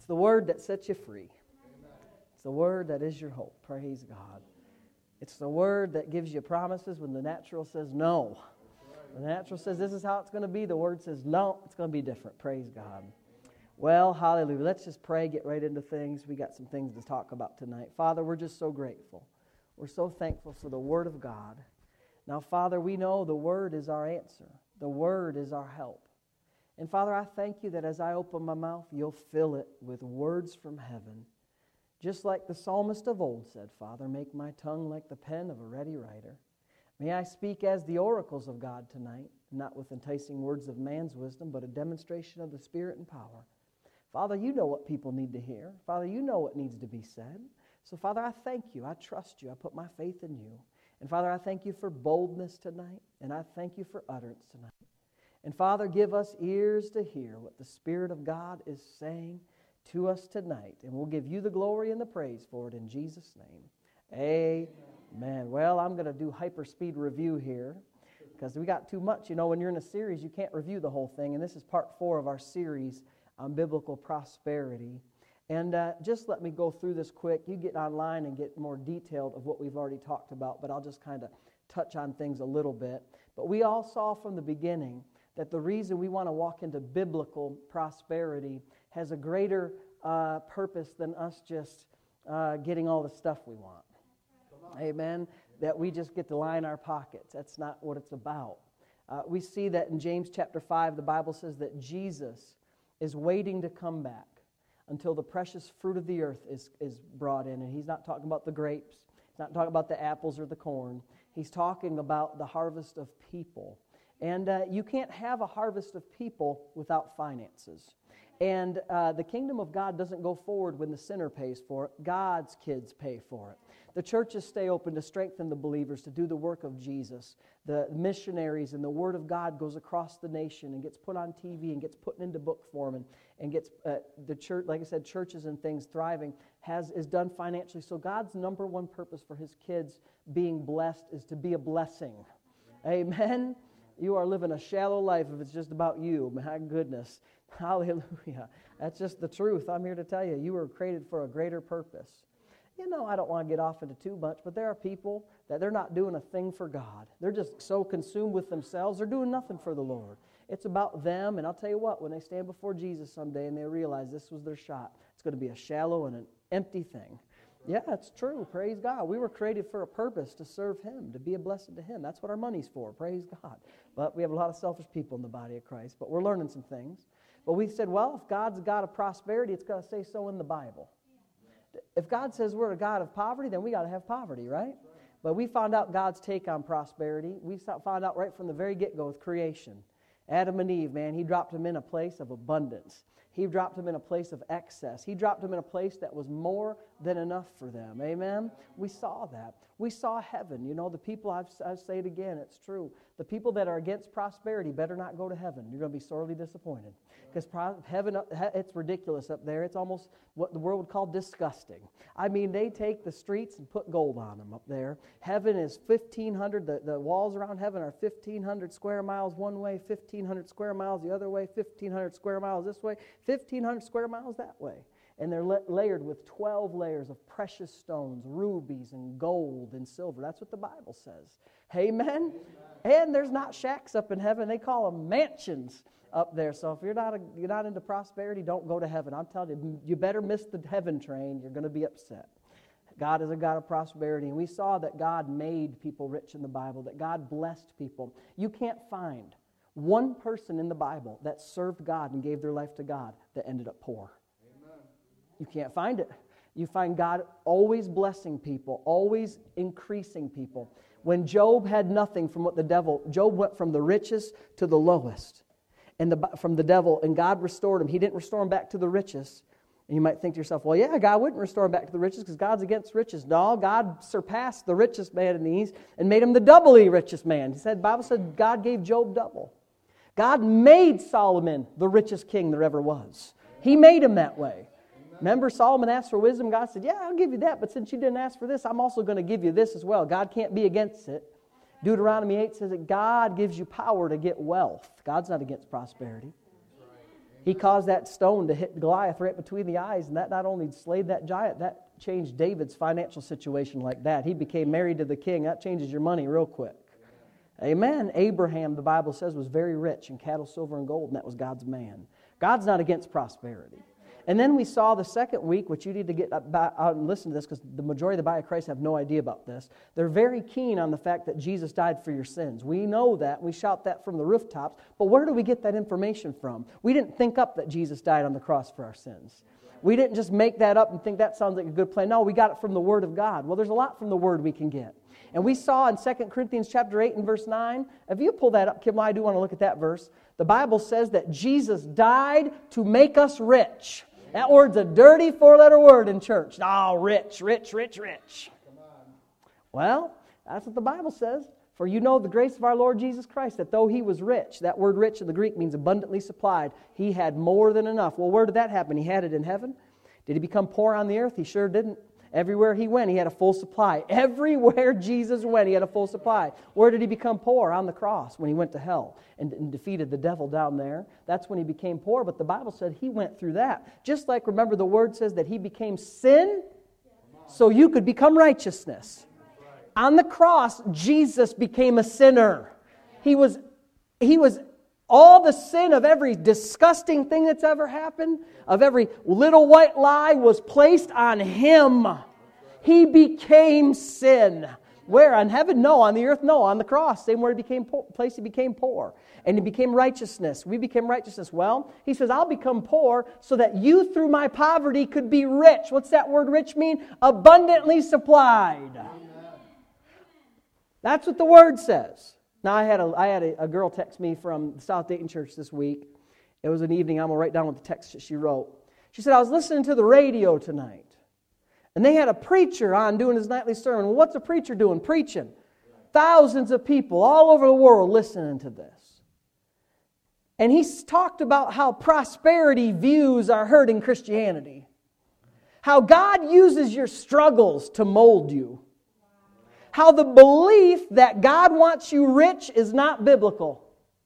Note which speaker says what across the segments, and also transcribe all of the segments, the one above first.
Speaker 1: the Word that sets you free. It's the Word that is your hope. Praise God. It's the Word that gives you promises when the natural says no. When the natural says this is how it's going to be, the Word says no, it's going to be different. Praise God. Well, hallelujah. Let's just pray, get right into things. We got some things to talk about tonight. Father, we're just so grateful. We're so thankful for the Word of God. Now, Father, we know the Word is our answer. The Word is our help. And Father, I thank you that as I open my mouth, you'll fill it with words from heaven. Just like the psalmist of old said, Father, make my tongue like the pen of a ready writer. May I speak as the oracles of God tonight, not with enticing words of man's wisdom, but a demonstration of the Spirit and power. Father, you know what people need to hear. Father, you know what needs to be said. So, Father, I thank you. I trust you. I put my faith in you. And, Father, I thank you for boldness tonight, and I thank you for utterance tonight. And, Father, give us ears to hear what the Spirit of God is saying to us tonight. And we'll give you the glory and the praise for it in Jesus' name. Amen. Well, I'm going to do hyper-speed review here because we got too much. You know, when you're in a series, you can't review the whole thing. And this is part 4 of our series on biblical prosperity. And just let me go through this quick. You get online and get more detailed of what we've already talked about, but I'll just kind of touch on things a little bit. But we all saw from the beginning that the reason we want to walk into biblical prosperity has a greater purpose than us just getting all the stuff we want. Amen? That we just get to line our pockets. That's not what it's about. We see that in James chapter 5, the Bible says that Jesus is waiting to come back until the precious fruit of the earth is brought in. And he's not talking about the grapes. He's not talking about the apples or the corn. He's talking about the harvest of people. And you can't have a harvest of people without finances. And the kingdom of God doesn't go forward when the sinner pays for it. God's kids pay for it. The churches stay open to strengthen the believers, to do the work of Jesus. The missionaries and the Word of God goes across the nation and gets put on TV and gets put into book form and gets the church, like I said, churches and things thriving is done financially. So God's number one purpose for His kids being blessed is to be a blessing. Amen? You are living a shallow life if it's just about you. My goodness. Hallelujah. That's just the truth. I'm here to tell you, you were created for a greater purpose. You know, I don't want to get off into too much, but there are people that they're not doing a thing for God. They're just so consumed with themselves, they're doing nothing for the Lord. It's about them, and I'll tell you what, when they stand before Jesus someday and they realize this was their shot, it's going to be a shallow and an empty thing. Yeah, it's true. Praise God. We were created for a purpose to serve Him, to be a blessing to Him. That's what our money's for. Praise God. But we have a lot of selfish people in the body of Christ, but we're learning some things. But we said, well, if God's a God of prosperity, it's got to say so in the Bible. If God says we're a God of poverty, then we got to have poverty, right? But we found out God's take on prosperity. We found out right from the very get-go with creation. Adam and Eve, man, He dropped them in a place of abundance. He dropped them in a place of excess. He dropped them in a place that was more than enough for them. Amen? We saw that. We saw heaven. You know, the people, I say it again, it's true. The people that are against prosperity better not go to heaven. You're going to be sorely disappointed. Because heaven, it's ridiculous up there. It's almost what the world would call disgusting. I mean, they take the streets and put gold on them up there. Heaven is 1,500. The walls around heaven are 1,500 square miles one way, 1,500 square miles the other way, 1,500 square miles this way, 1,500 square miles that way. And they're layered with 12 layers of precious stones, rubies and gold and silver. That's what the Bible says. Amen? And there's not shacks up in heaven. They call them mansions up there. So if you're not into prosperity, don't go to heaven. I'm telling you, you better miss the heaven train. You're going to be upset. God is a God of prosperity. And we saw that God made people rich in the Bible, that God blessed people. You can't find one person in the Bible that served God and gave their life to God that ended up poor. You can't find it. You find God always blessing people, always increasing people. When Job had nothing from Job went from the richest to the lowest, and from the devil, and God restored him. He didn't restore him back to the richest. And you might think to yourself, well, yeah, God wouldn't restore him back to the richest because God's against riches. No, God surpassed the richest man in the East and made him the doubly richest man. The Bible said God gave Job double. God made Solomon the richest king there ever was. He made him that way. Remember, Solomon asked for wisdom. God said, yeah, I'll give you that, but since you didn't ask for this, I'm also going to give you this as well. God can't be against it. Deuteronomy 8 says that God gives you power to get wealth. God's not against prosperity. He caused that stone to hit Goliath right between the eyes, and that not only slayed that giant, that changed David's financial situation like that. He became married to the king. That changes your money real quick. Amen. Abraham, the Bible says, was very rich in cattle, silver, and gold, and that was God's man. God's not against prosperity. And then we saw the second week, which you need to get out and listen to this, because the majority of the body of Christ have no idea about this. They're very keen on the fact that Jesus died for your sins. We know that. We shout that from the rooftops. But where do we get that information from? We didn't think up that Jesus died on the cross for our sins. We didn't just make that up and think that sounds like a good plan. No, we got it from the Word of God. Well, there's a lot from the Word we can get. And we saw in 2 Corinthians chapter 8 and verse 9, if you pull that up, Kim, I do want to look at that verse. The Bible says that Jesus died to make us rich. That word's a dirty four-letter word in church. Oh, rich, rich, rich, rich. Well, that's what the Bible says. For you know the grace of our Lord Jesus Christ, that though He was rich, that word rich in the Greek means abundantly supplied. He had more than enough. Well, where did that happen? He had it in heaven. Did He become poor on the earth? He sure didn't. Everywhere He went, He had a full supply. Everywhere Jesus went, He had a full supply. Where did He become poor? On the cross, when He went to hell and defeated the devil down there. That's when He became poor, but the Bible said He went through that. Just like, remember, the Word says that He became sin so you could become righteousness. On the cross, Jesus became a sinner. He was all the sin of every disgusting thing that's ever happened, of every little white lie was placed on Him. He became sin. Where? On heaven? No. On the earth? No. On the cross. Same where He became place He became poor. And He became righteousness. We became righteousness. Well, He says, I'll become poor so that you through my poverty could be rich. What's that word rich mean? Abundantly supplied. That's what the Word says. Now, I had a girl text me from the South Dayton Church this week. It was an evening. I'm going to write down what the text that she wrote. She said, I was listening to the radio tonight, and they had a preacher on doing his nightly sermon. Well, what's a preacher doing? Preaching. Thousands of people all over the world listening to this. And he talked about how prosperity views are hurting Christianity. How God uses your struggles to mold you. How the belief that God wants you rich is not biblical.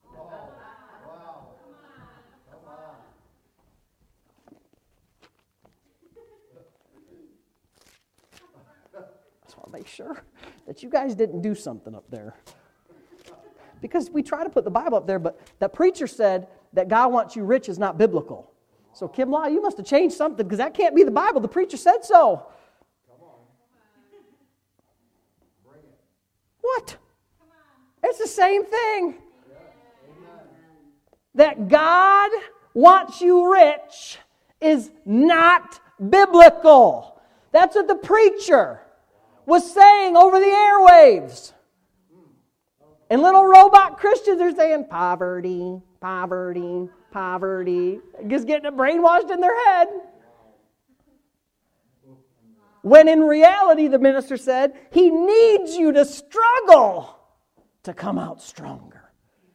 Speaker 1: Just want to make sure that you guys didn't do something up there. Because we try to put the Bible up there, but that preacher said that God wants you rich is not biblical. So Kim Law, you must have changed something, because that can't be the Bible. The preacher said so. What? It's the same thing. That God wants you rich is not biblical. That's what the preacher was saying over the airwaves. And little robot Christians are saying, poverty, poverty, poverty. Just getting it brainwashed in their head. When in reality, the minister said, He needs you to struggle to come out stronger.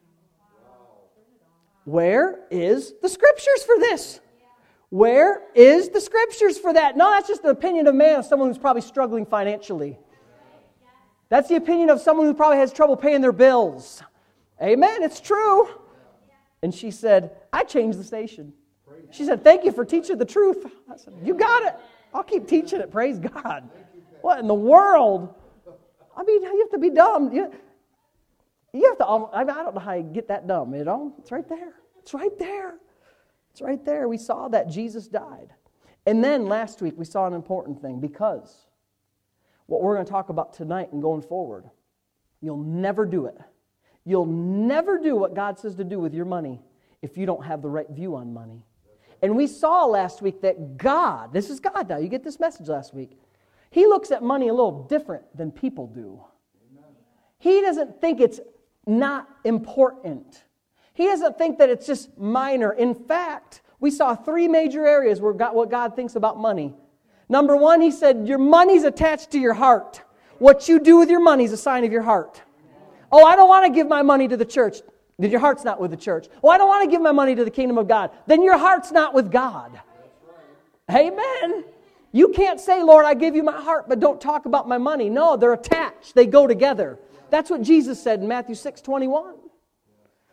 Speaker 1: Where is the Scriptures for this? Where is the Scriptures for that? No, that's just the opinion of man, of someone who's probably struggling financially. That's the opinion of someone who probably has trouble paying their bills. Amen, it's true. And she said, I changed the station. She said, thank you for teaching the truth. I said, you got it. I'll keep teaching it. Praise God. What in the world? I mean, you have to be dumb. You have to, I don't know how you get that dumb, you know? It's right there. It's right there. It's right there. We saw that Jesus died. And then last week we saw an important thing, because what we're going to talk about tonight and going forward, you'll never do it. You'll never do what God says to do with your money if you don't have the right view on money. And we saw last week that God, this is God now, you get this message last week, He looks at money a little different than people do. He doesn't think it's not important. He doesn't think that it's just minor. In fact, we saw 3 major areas where what God thinks about money. Number 1, He said, your money's attached to your heart. What you do with your money is a sign of your heart. Oh, I don't want to give my money to the church. Then your heart's not with the church. Oh, I don't want to give my money to the kingdom of God. Then your heart's not with God. Amen. You can't say, Lord, I give you my heart, but don't talk about my money. No, they're attached. They go together. That's what Jesus said in Matthew 6:21.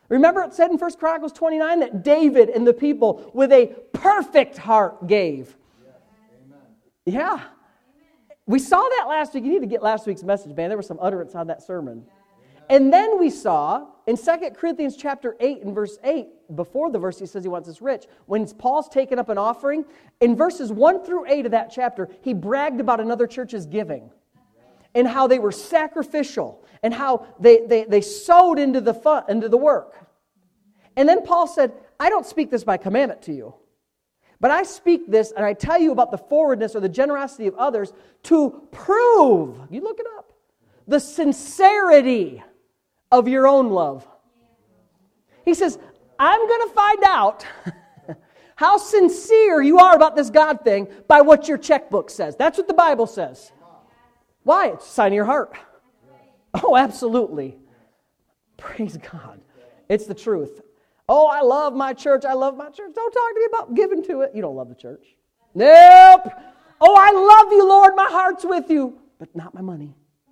Speaker 1: Remember it said in 1 Chronicles 29 that David and the people with a perfect heart gave. Yeah. We saw that last week. You need to get last week's message, man. There was some utterance on that sermon. And then we saw in 2 Corinthians chapter 8 and verse 8, before the verse he says he wants us rich, when Paul's taken up an offering, in verses 1 through 8 of that chapter, he bragged about another church's giving and how they were sacrificial and how they sowed into the work. And then Paul said, I don't speak this by commandment to you, but I speak this and I tell you about the forwardness or the generosity of others to prove, you look it up, the sincerity of your own love. He says, I'm going to find out how sincere you are about this God thing by what your checkbook says. That's what the Bible says. Why? It's a sign of your heart. Oh, absolutely. Praise God. It's the truth. Oh, I love my church. I love my church. Don't talk to me about giving to it. You don't love the church. Nope. Oh, I love you, Lord. My heart's with you. But not my money.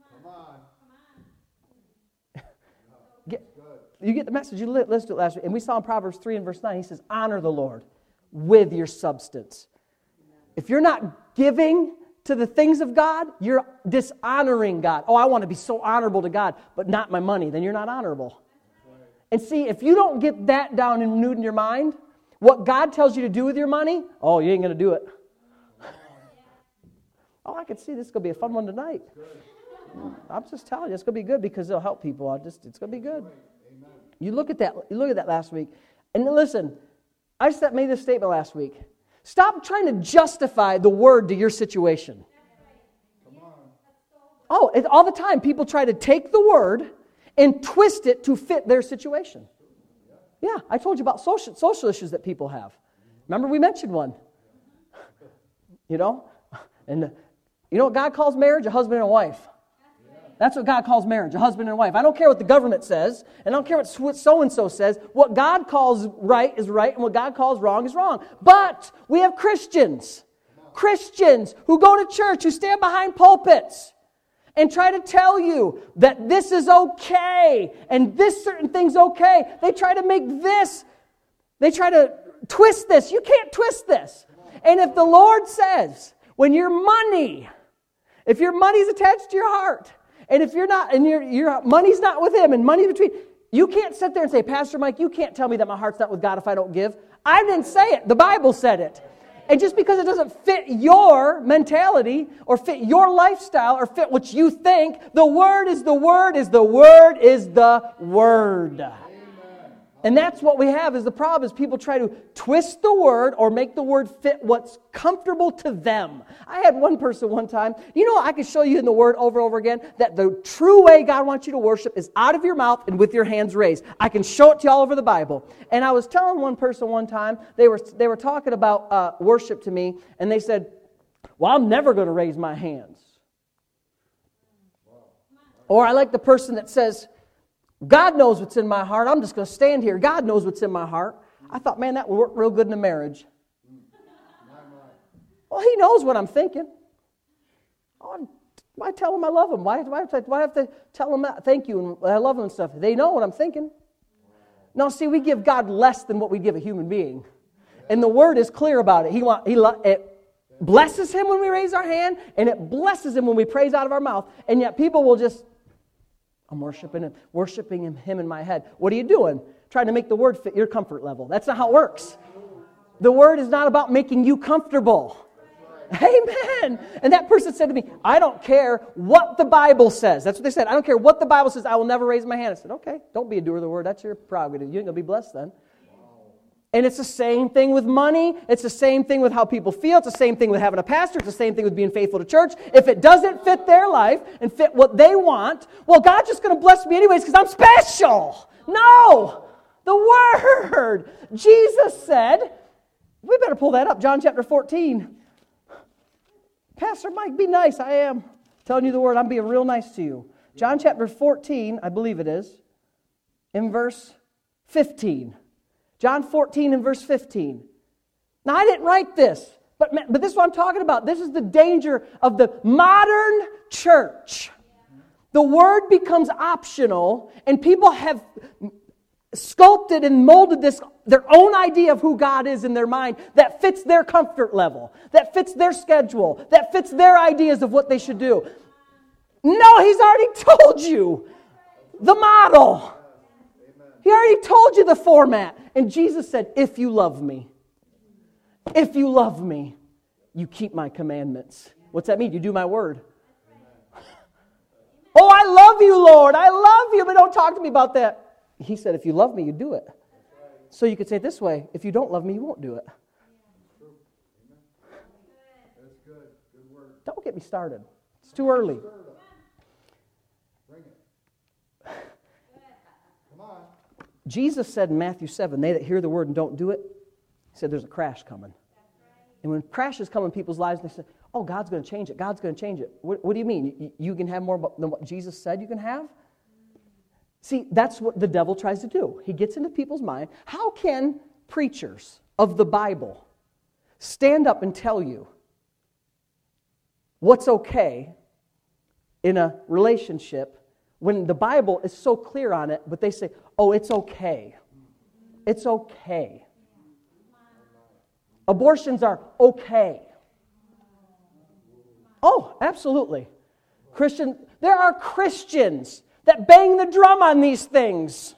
Speaker 1: You get the message. You listened to it last week. And we saw in Proverbs 3 and verse 9, he says, honor the Lord with your substance. If you're not giving to the things of God, you're dishonoring God. Oh, I want to be so honorable to God, but not my money. Then you're not honorable. And see, if you don't get that down and renewed in your mind, what God tells you to do with your money, oh, you ain't going to do it. Oh, I can see this is going to be a fun one tonight. I'm just telling you, it's going to be good because it'll help people. It's going to be good. You look at that last week. And listen, I just made this statement last week. Stop trying to justify the word to your situation. Oh, all the time people try to take the word and twist it to fit their situation. Yeah, I told you about social issues that people have. Remember we mentioned one. You know? And you know what God calls marriage? A husband and a wife. That's what God calls marriage, a husband and a wife. I don't care what the government says, and I don't care what so-and-so says. What God calls right is right, and what God calls wrong is wrong. But we have Christians who go to church, who stand behind pulpits, and try to tell you that this is okay, and this certain thing's okay. They try to twist this. You can't twist this. And if the Lord says, if your money's attached to your heart, and if you're not, and your money's not with Him, and money's between, you can't sit there and say, Pastor Mike, you can't tell me that my heart's not with God if I don't give. I didn't say it. The Bible said it. And just because it doesn't fit your mentality, or fit your lifestyle, or fit what you think, the Word is the Word is the Word is the Word. And that's what we have is the problem is people try to twist the word or make the word fit what's comfortable to them. I had one person one time, I could show you in the word over and over again that the true way God wants you to worship is out of your mouth and with your hands raised. I can show it to you all over the Bible. And I was telling one person one time, they were talking about worship to me, and they said, well, I'm never going to raise my hands. Or I like the person that says, God knows what's in my heart. I'm just going to stand here. God knows what's in my heart. I thought, man, that would work real good in a marriage. Well, He knows what I'm thinking. Why tell Him I love Him? Why do I have to tell Him that? Thank you and I love Him and stuff? They know what I'm thinking. No, see, we give God less than what we give a human being. And the Word is clear about it. It blesses Him when we raise our hand, and it blesses Him when we praise out of our mouth. And yet people will just, I'm worshiping him in my head. What are you doing? Trying to make the word fit your comfort level. That's not how it works. The word is not about making you comfortable. Amen. And that person said to me, I don't care what the Bible says. That's what they said. I don't care what the Bible says. I will never raise my hand. I said, okay, don't be a doer of the word. That's your prerogative. You ain't going to be blessed then. And it's the same thing with money. It's the same thing with how people feel. It's the same thing with having a pastor. It's the same thing with being faithful to church. If it doesn't fit their life and fit what they want, well, God's just going to bless me anyways because I'm special. No! The Word! Jesus said, we better pull that up, John chapter 14. Pastor Mike, be nice. I am telling you the Word. I'm being real nice to you. John chapter 14, I believe it is, in verse 15. John 14 and verse 15. Now, I didn't write this, but this is what I'm talking about. This is the danger of the modern church. The word becomes optional, and people have sculpted and molded their own idea of who God is in their mind that fits their comfort level, that fits their schedule, that fits their ideas of what they should do. No, He's already told you the model. He already told you the format. And Jesus said, if you love me, you keep my commandments. What's that mean? You do my word. Oh, I love you, Lord. I love you, but don't talk to me about that. He said, if you love me, you do it. So you could say it this way, if you don't love me, you won't do it. Don't get me started. It's too early. Jesus said in Matthew 7, they that hear the word and don't do it, He said there's a crash coming. And when crashes come in people's lives, they say, oh, God's going to change it. God's going to change it. What do you mean? You can have more than what Jesus said you can have? See, that's what the devil tries to do. He gets into people's mind. How can preachers of the Bible stand up and tell you what's okay in a relationship when the Bible is so clear on it, but they say, oh, it's okay. It's okay. Abortions are okay. Oh, absolutely. There are Christians that bang the drum on these things.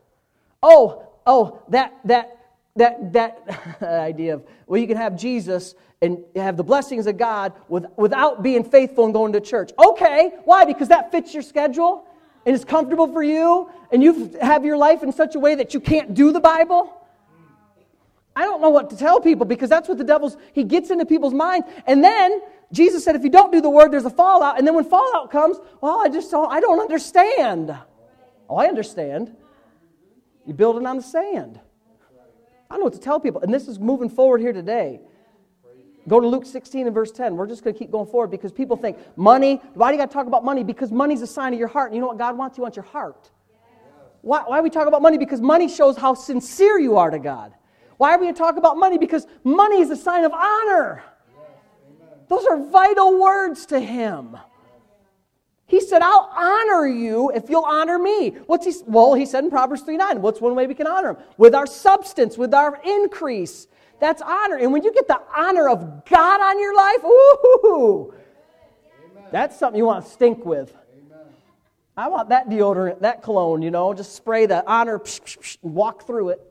Speaker 1: That idea of, well, you can have Jesus and have the blessings of God without being faithful and going to church. Okay, why? Because that fits your schedule and it's comfortable for you and you have your life in such a way that you can't do the Bible? I don't know what to tell people because that's what the devil's, he gets into people's minds. And then Jesus said if you don't do the word, there's a fallout. And then when fallout comes, well, I don't understand. Oh, I understand. You're building on the sand. I don't know what to tell people. And this is moving forward here today. Go to Luke 16 and verse 10. We're just going to keep going forward because people think, money, why do you got to talk about money? Because money's a sign of your heart. And you know what God wants? He wants your heart. Why we talk about money? Because money shows how sincere you are to God. Why are we going to talk about money? Because money is a sign of honor. Those are vital words to Him. He said, I'll honor you if you'll honor me. He said in Proverbs 3:9, what's one way we can honor Him? With our substance, with our increase. That's honor. And when you get the honor of God on your life, ooh, that's something you want to stink with. I want that deodorant, that cologne, just spray the honor and walk through it.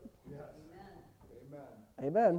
Speaker 1: Amen.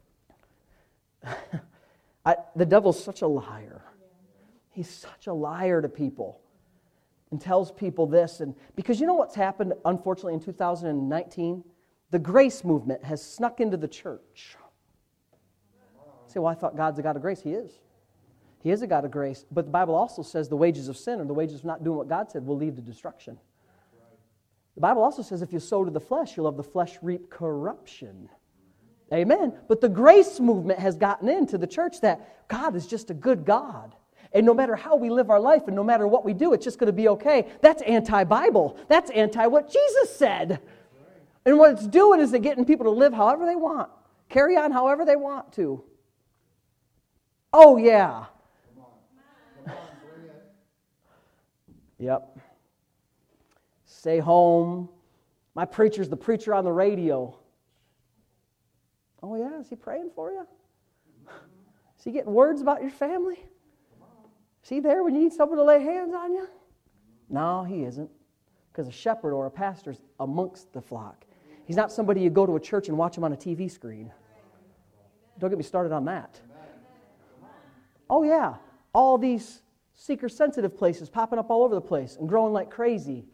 Speaker 1: The devil's such a liar. He's such a liar to people and tells people this. And because you know what's happened, unfortunately, in 2019? The grace movement has snuck into the church. You say, well, I thought God's a God of grace. He is. He is a God of grace. But the Bible also says the wages of sin or the wages of not doing what God said will lead to destruction. The Bible also says if you sow to the flesh, you'll have the flesh reap corruption. Amen. But the grace movement has gotten into the church that God is just a good God. And no matter how we live our life and no matter what we do, it's just going to be okay. That's anti-Bible. That's anti what Jesus said. And what it's doing is it's getting people to live however they want. Carry on however they want to. Oh, yeah. Come on, bring it. Yep. Stay home. My preacher's the preacher on the radio. Oh, yeah? Is he praying for you? Is he getting words about your family? Is he there when you need someone to lay hands on you? No, he isn't. Because a shepherd or a pastor's amongst the flock. He's not somebody you go to a church and watch him on a TV screen. Don't get me started on that. Oh, yeah. All these seeker-sensitive places popping up all over the place and growing like crazy.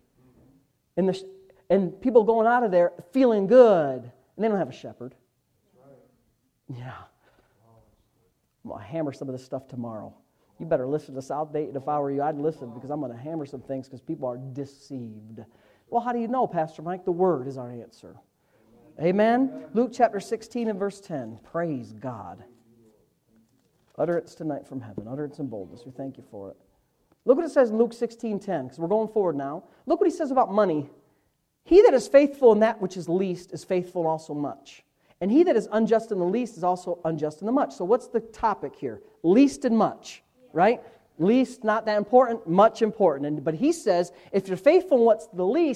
Speaker 1: And people going out of there feeling good. And they don't have a shepherd. Yeah. I'm going to hammer some of this stuff tomorrow. You better listen to South Dayton. If I were you, I'd listen because I'm going to hammer some things because people are deceived. Well, how do you know, Pastor Mike? The Word is our answer. Amen? Luke chapter 16 and verse 10. Praise God. Utterance tonight from heaven. Utterance and boldness. We thank you for it. Look what it says in Luke 16:10 because we're going forward now. Look what he says about money. He that is faithful in that which is least is faithful in also much. And he that is unjust in the least is also unjust in the much. So what's the topic here? Least and much, right? Least, not that important, much important. But he says, if you're faithful in what's the least,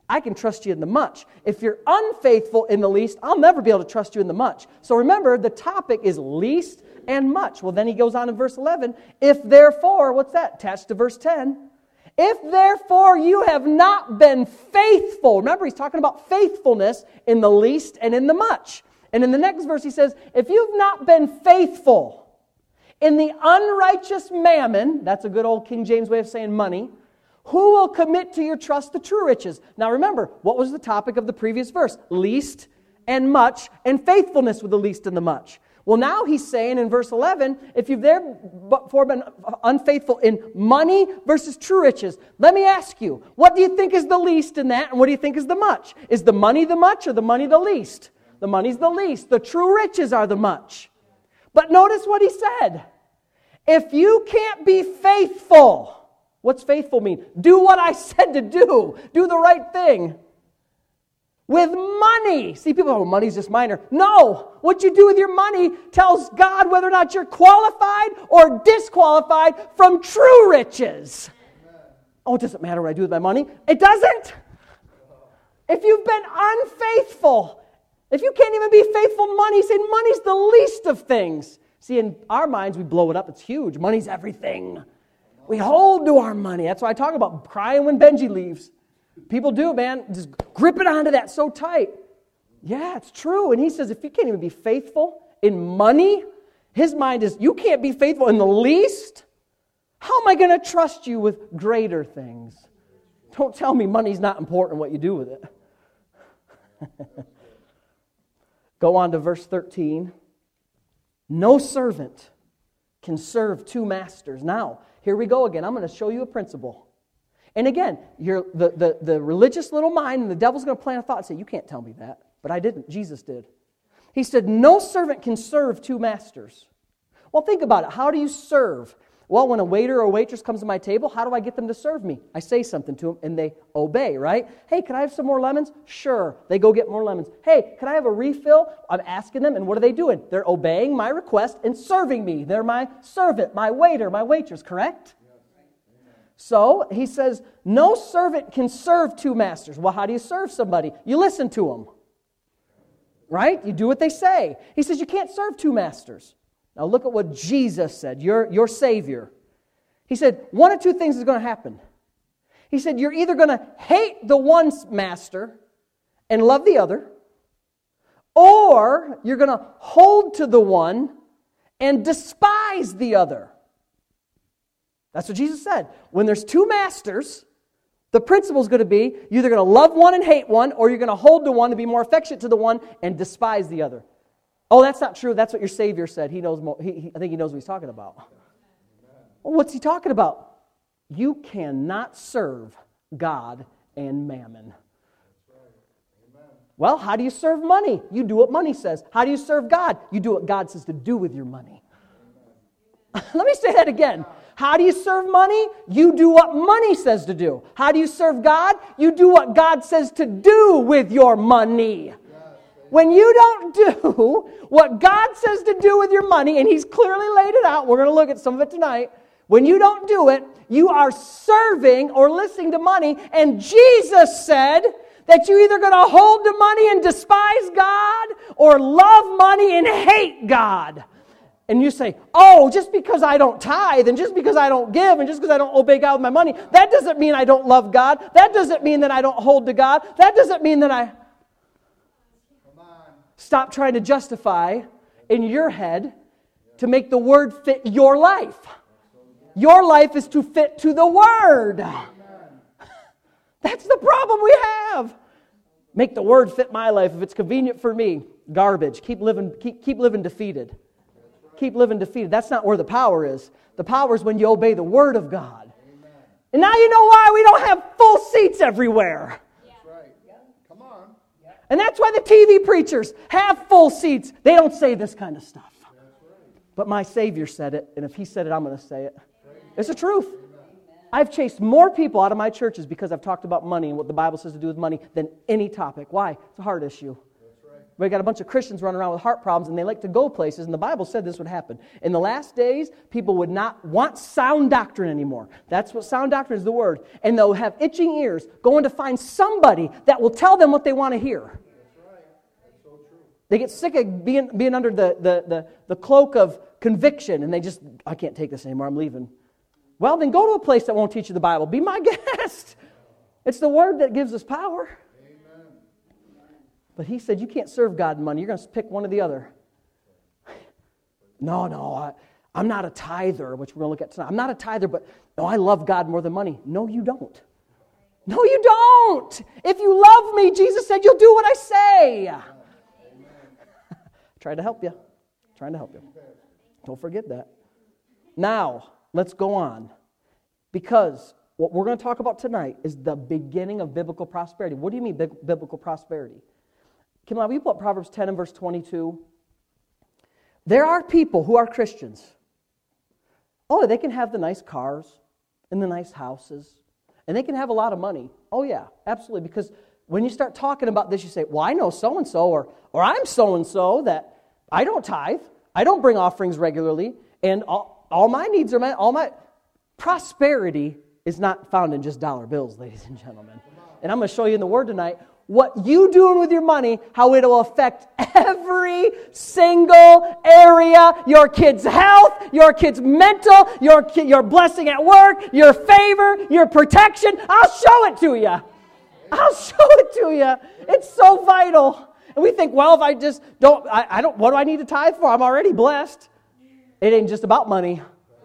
Speaker 1: I can trust you in the much. If you're unfaithful in the least, I'll never be able to trust you in the much. So remember, the topic is least and much. Well, then he goes on in verse 11. If therefore, what's that? Attached to verse 10. If therefore you have not been faithful. Remember, he's talking about faithfulness in the least and in the much. And in the next verse he says, if you've not been faithful in the unrighteous mammon, that's a good old King James way of saying money, who will commit to your trust the true riches? Now remember, what was the topic of the previous verse? Least and much, and faithfulness with the least and the much. Well, now he's saying in verse 11, if you've therefore been unfaithful in money versus true riches, let me ask you, what do you think is the least in that, and what do you think is the much? Is the money the much or the money the least? The money's the least. The true riches are the much. But notice what he said. If you can't be faithful, what's faithful mean? Do what I said to do. Do the right thing. With money. See, people go, money's just minor. No. What you do with your money tells God whether or not you're qualified or disqualified from true riches. Oh, it doesn't matter what I do with my money. It doesn't. If you've been unfaithful, if you can't even be faithful in money, say money's the least of things. See, in our minds, we blow it up. It's huge. Money's everything. We hold to our money. That's why I talk about crying when Benji leaves. People do, man. Just grip it onto that so tight. Yeah, it's true. And he says, if you can't even be faithful in money, his mind is, you can't be faithful in the least? How am I going to trust you with greater things? Don't tell me money's not important what you do with it. Go on to verse 13. No servant can serve two masters. Now, here we go again. I'm going to show you a principle. And again, the religious little mind and the devil's going to plant a thought and say, you can't tell me that. But I didn't. Jesus did. He said, no servant can serve two masters. Well, think about it. How do you serve? Well, when a waiter or waitress comes to my table, how do I get them to serve me? I say something to them and they obey, right? Hey, can I have some more lemons? Sure. They go get more lemons. Hey, can I have a refill? I'm asking them, and what are they doing? They're obeying my request and serving me. They're my servant, my waiter, my waitress, correct? So, he says, no servant can serve two masters. Well, how do you serve somebody? You listen to them. Right? You do what they say. He says you can't serve two masters. Now look at what Jesus said, your Savior. He said, one of two things is going to happen. He said, you're either going to hate the one master and love the other, or you're going to hold to the one and despise the other. That's what Jesus said. When there's two masters, the principle is going to be you're either going to love one and hate one, or you're going to hold to one and be more affectionate to the one and despise the other. Oh, that's not true. That's what your Savior said. He knows. I think he knows what he's talking about. Well, what's he talking about? You cannot serve God and mammon. Well, how do you serve money? You do what money says. How do you serve God? You do what God says to do with your money. Let me say that again. How do you serve money? You do what money says to do. How do you serve God? You do what God says to do with your money. When you don't do what God says to do with your money, and He's clearly laid it out, we're going to look at some of it tonight. When you don't do it, you are serving or listening to money. And Jesus said that you're either going to hold to money and despise God or love money and hate God. And you say, oh, just because I don't tithe and just because I don't give and just because I don't obey God with my money, that doesn't mean I don't love God. That doesn't mean that I don't hold to God. That doesn't mean that I... Stop trying to justify in your head to make the Word fit your life. Your life is to fit to the Word. That's the problem we have. Make the Word fit my life. If it's convenient for me, garbage. Keep living defeated. Keep living defeated. That's not where the power is. The power is when you obey the Word of God. And now you know why we don't have full seats everywhere. And that's why the TV preachers have full seats. They don't say this kind of stuff. But my Savior said it, and if He said it, I'm going to say it. It's the truth. I've chased more people out of my churches because I've talked about money and what the Bible says to do with money than any topic. Why? It's a heart issue. We got a bunch of Christians running around with heart problems, and they like to go places, and the Bible said this would happen. In the last days, people would not want sound doctrine anymore. That's what sound doctrine is, the word. And they'll have itching ears, going to find somebody that will tell them what they want to hear.
Speaker 2: That's right. That's so true.
Speaker 1: They get sick of being under the cloak of conviction, and they just, I can't take this anymore, I'm leaving. Well, then go to a place that won't teach you the Bible. Be my guest. It's the word that gives us power.
Speaker 2: Amen.
Speaker 1: But he said, you can't serve God and money. You're going to pick one or the other. No, I'm not a tither, which we're going to look at tonight. I'm not a tither, but no, I love God more than money. No, you don't. No, you don't. If you love me, Jesus said, you'll do what I say. Trying to help you. Don't forget that. Now, let's go on. Because what we're going to talk about tonight is the beginning of biblical prosperity. What do you mean biblical prosperity? Kim, will you pull up Proverbs 10 and verse 22? There are people who are Christians. Oh, they can have the nice cars and the nice houses. And they can have a lot of money. Oh, yeah, absolutely. Because when you start talking about this, you say, well, I know so-and-so, or I'm so-and-so that I don't tithe. I don't bring offerings regularly. And all my needs are met. All my prosperity is not found in just dollar bills, ladies and gentlemen. And I'm going to show you in the Word tonight what you doing with your money, how it will affect every single area, your kid's health, your kid's mental, your blessing at work, your favor, your protection. I'll show it to you. It's so vital. And we think, well, if I just don't, what do I need to tithe for? I'm already blessed. It ain't just about money.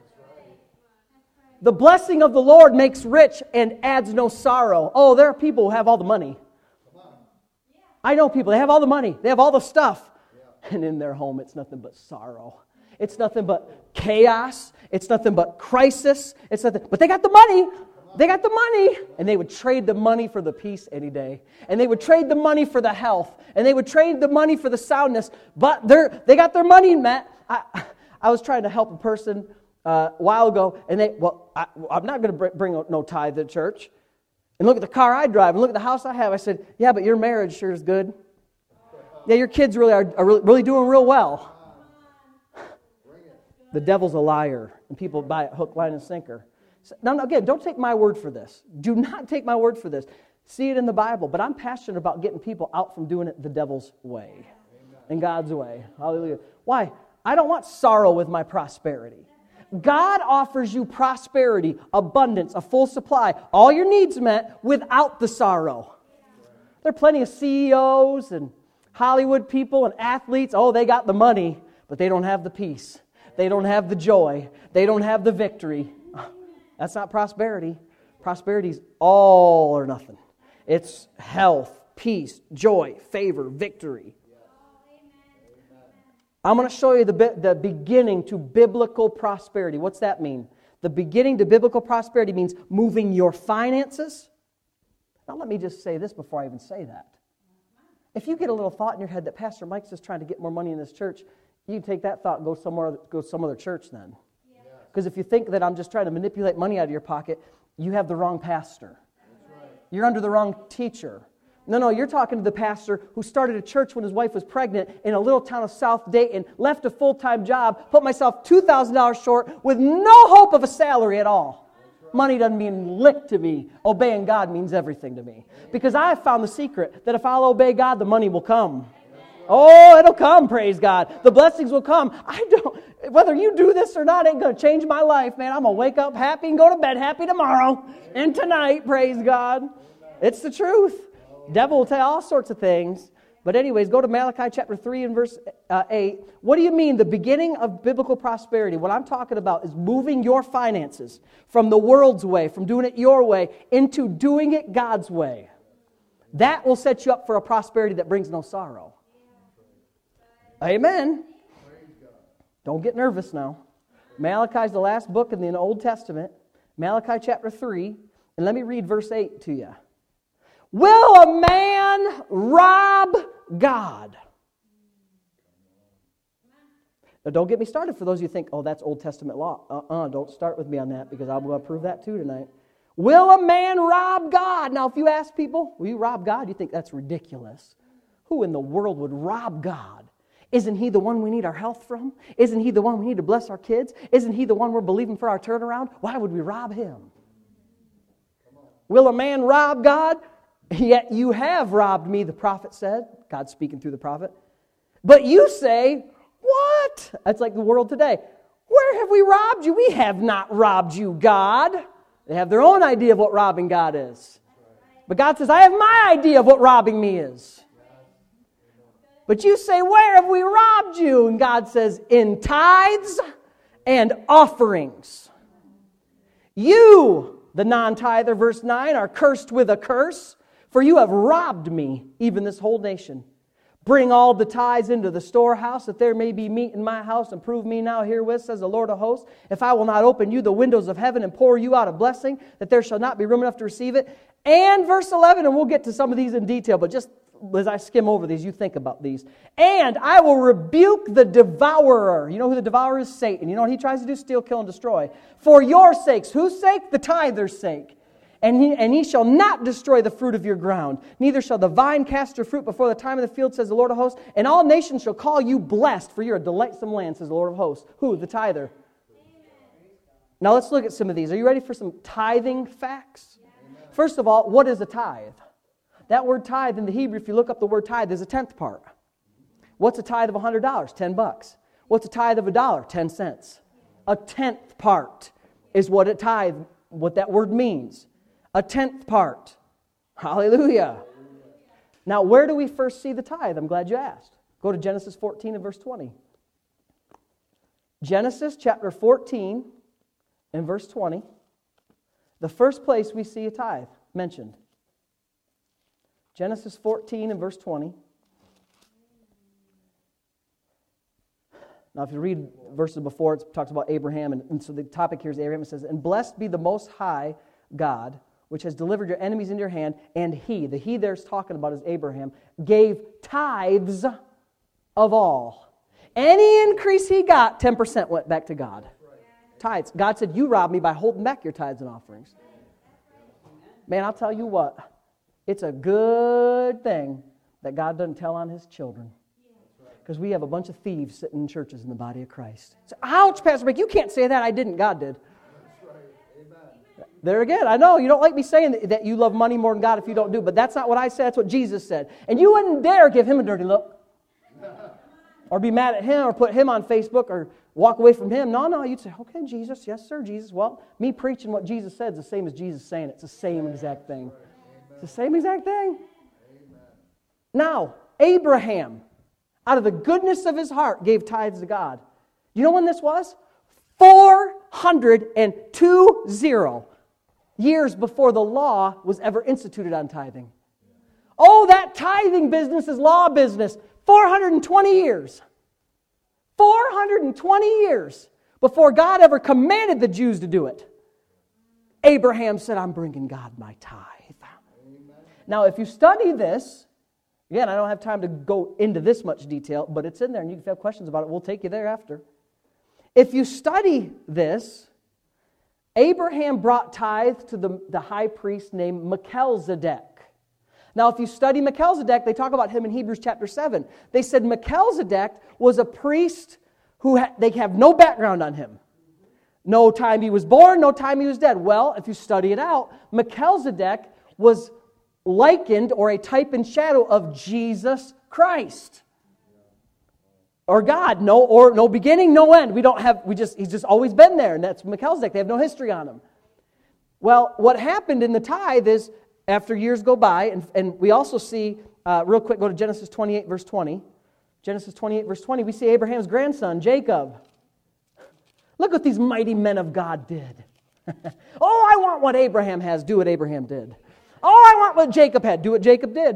Speaker 1: The blessing of the Lord makes rich and adds no sorrow. Oh, there are people who have all the money. I know people, they have all the money. They have all the stuff. And in their home, it's nothing but sorrow. It's nothing but chaos. It's nothing but crisis. But they got the money. And they would trade the money for the peace any day. And they would trade the money for the health. And they would trade the money for the soundness. But they got their money met. I was trying to help a person a while ago, and I'm not going to bring no tithe to church. And look at the car I drive, and look at the house I have. I said, yeah, but your marriage sure is good. Yeah, your kids really are really doing real well. The devil's a liar, and people buy it hook, line, and sinker. Now, again, don't take my word for this. Do not take my word for this. See it in the Bible. But I'm passionate about getting people out from doing it the devil's way and God's way. Hallelujah. Why? I don't want sorrow with my prosperity. God offers you prosperity, abundance, a full supply, all your needs met without the sorrow. There are plenty of CEOs and Hollywood people and athletes. Oh, they got the money, but they don't have the peace. They don't have the joy. They don't have the victory. That's not prosperity. Prosperity is all or nothing. It's health, peace, joy, favor, victory. I'm going to show you the beginning to biblical prosperity. What's that mean? The beginning to biblical prosperity means moving your finances. Now let me just say this before I even say that. If you get a little thought in your head that Pastor Mike's just trying to get more money in this church, you take that thought and go some other church then. Because if you think that I'm just trying to manipulate money out of your pocket, you have the wrong pastor. You're under the wrong teacher. No, you're talking to the pastor who started a church when his wife was pregnant in a little town of South Dayton, left a full-time job, put myself $2,000 short with no hope of a salary at all. Money doesn't mean lick to me. Obeying God means everything to me. Because I have found the secret that if I'll obey God, the money will come. Oh, it'll come, praise God. The blessings will come. Whether you do this or not ain't going to change my life, man. I'm going to wake up happy and go to bed happy tomorrow and tonight, praise God. It's the truth. Devil will tell you all sorts of things. But anyways, go to Malachi chapter 3 and verse 8. What do you mean, the beginning of biblical prosperity? What I'm talking about is moving your finances from the world's way, from doing it your way, into doing it God's way. That will set you up for a prosperity that brings no sorrow. Amen. Don't get nervous now. Malachi is the last book in the Old Testament. Malachi chapter 3. And let me read verse 8 to you. Will a man rob God? Now, don't get me started for those of you who think, oh, that's Old Testament law. Don't start with me on that because I'm going to prove that too tonight. Will a man rob God? Now, if you ask people, will you rob God? You think that's ridiculous. Who in the world would rob God? Isn't He the one we need our health from? Isn't He the one we need to bless our kids? Isn't He the one we're believing for our turnaround? Why would we rob Him? Will a man rob God? Yet you have robbed me, the prophet said. God speaking through the prophet. But you say, what? That's like the world today. Where have we robbed you? We have not robbed you, God. They have their own idea of what robbing God is. But God says, I have my idea of what robbing me is. But you say, where have we robbed you? And God says, in tithes and offerings. You, the non-tither, verse 9, are cursed with a curse, for you have robbed me, even this whole nation. Bring all the tithes into the storehouse, that there may be meat in my house, and prove me now herewith, says the Lord of hosts, if I will not open you the windows of heaven and pour you out a blessing, that there shall not be room enough to receive it. And verse 11, and we'll get to some of these in detail, but just as I skim over these, you think about these. And I will rebuke the devourer. You know who the devourer is? Satan. You know what he tries to do? Steal, kill, and destroy. For your sakes. Whose sake? The tither's sake. And he shall not destroy the fruit of your ground. Neither shall the vine cast her fruit before the time of the field, says the Lord of hosts. And all nations shall call you blessed, for you're a delightsome land, says the Lord of hosts. Who? The tither. Now let's look at some of these. Are you ready for some tithing facts? First of all, what is a tithe? That word tithe in the Hebrew, if you look up the word tithe, is a tenth part. What's a tithe of $100? $10. What's a tithe of $1? 10 cents. A tenth part is what a tithe, what that word means. A tenth part. Hallelujah. Now, where do we first see the tithe? I'm glad you asked. Go to Genesis 14 and verse 20. Genesis chapter 14 and verse 20. The first place we see a tithe mentioned. Genesis 14 and verse 20. Now, if you read verses before, it talks about Abraham, and so the topic here is Abraham. It says, and blessed be the Most High God, which has delivered your enemies into your hand, and He, the He there's talking about is Abraham, gave tithes of all. Any increase he got, 10% went back to God. Tithes. God said, you robbed me by holding back your tithes and offerings. Man, I'll tell you what, it's a good thing that God doesn't tell on His children. Because we have a bunch of thieves sitting in churches in the body of Christ. So, ouch, Pastor Rick, you can't say that. I didn't. God did. There again, I know you don't like me saying that you love money more than God if you don't do, but that's not what I said, that's what Jesus said. And you wouldn't dare give Him a dirty look. Or be mad at Him, or put Him on Facebook, or walk away from Him. No, you'd say, okay, Jesus, yes, sir, Jesus. Well, me preaching what Jesus said is the same as Jesus saying it. It's the same exact thing. It's the same exact thing. Now, Abraham, out of the goodness of his heart, gave tithes to God. You know when this was? 420 years before the law was ever instituted on tithing. Oh, that tithing business is law business. 420 years. 420 years before God ever commanded the Jews to do it. Abraham said, I'm bringing God my tithe. Now, if you study this, again, I don't have time to go into this much detail, but it's in there, and you can have questions about it. We'll take you there after. If you study this, Abraham brought tithe to the high priest named Melchizedek. Now, if you study Melchizedek, they talk about him in Hebrews chapter 7. They said Melchizedek was a priest who they have no background on him. No time he was born, no time he was dead. Well, if you study it out, Melchizedek was likened or a type and shadow of Jesus Christ. Or God, no beginning, no end. He's just always been there, and that's Melchizedek. They have no history on him. Well, what happened in the tithe is, after years go by, and we also see, real quick, go to Genesis 28, verse 20. Genesis 28, verse 20, we see Abraham's grandson, Jacob. Look what these mighty men of God did. Oh, I want what Abraham has. Do what Abraham did. Oh, I want what Jacob had. Do what Jacob did.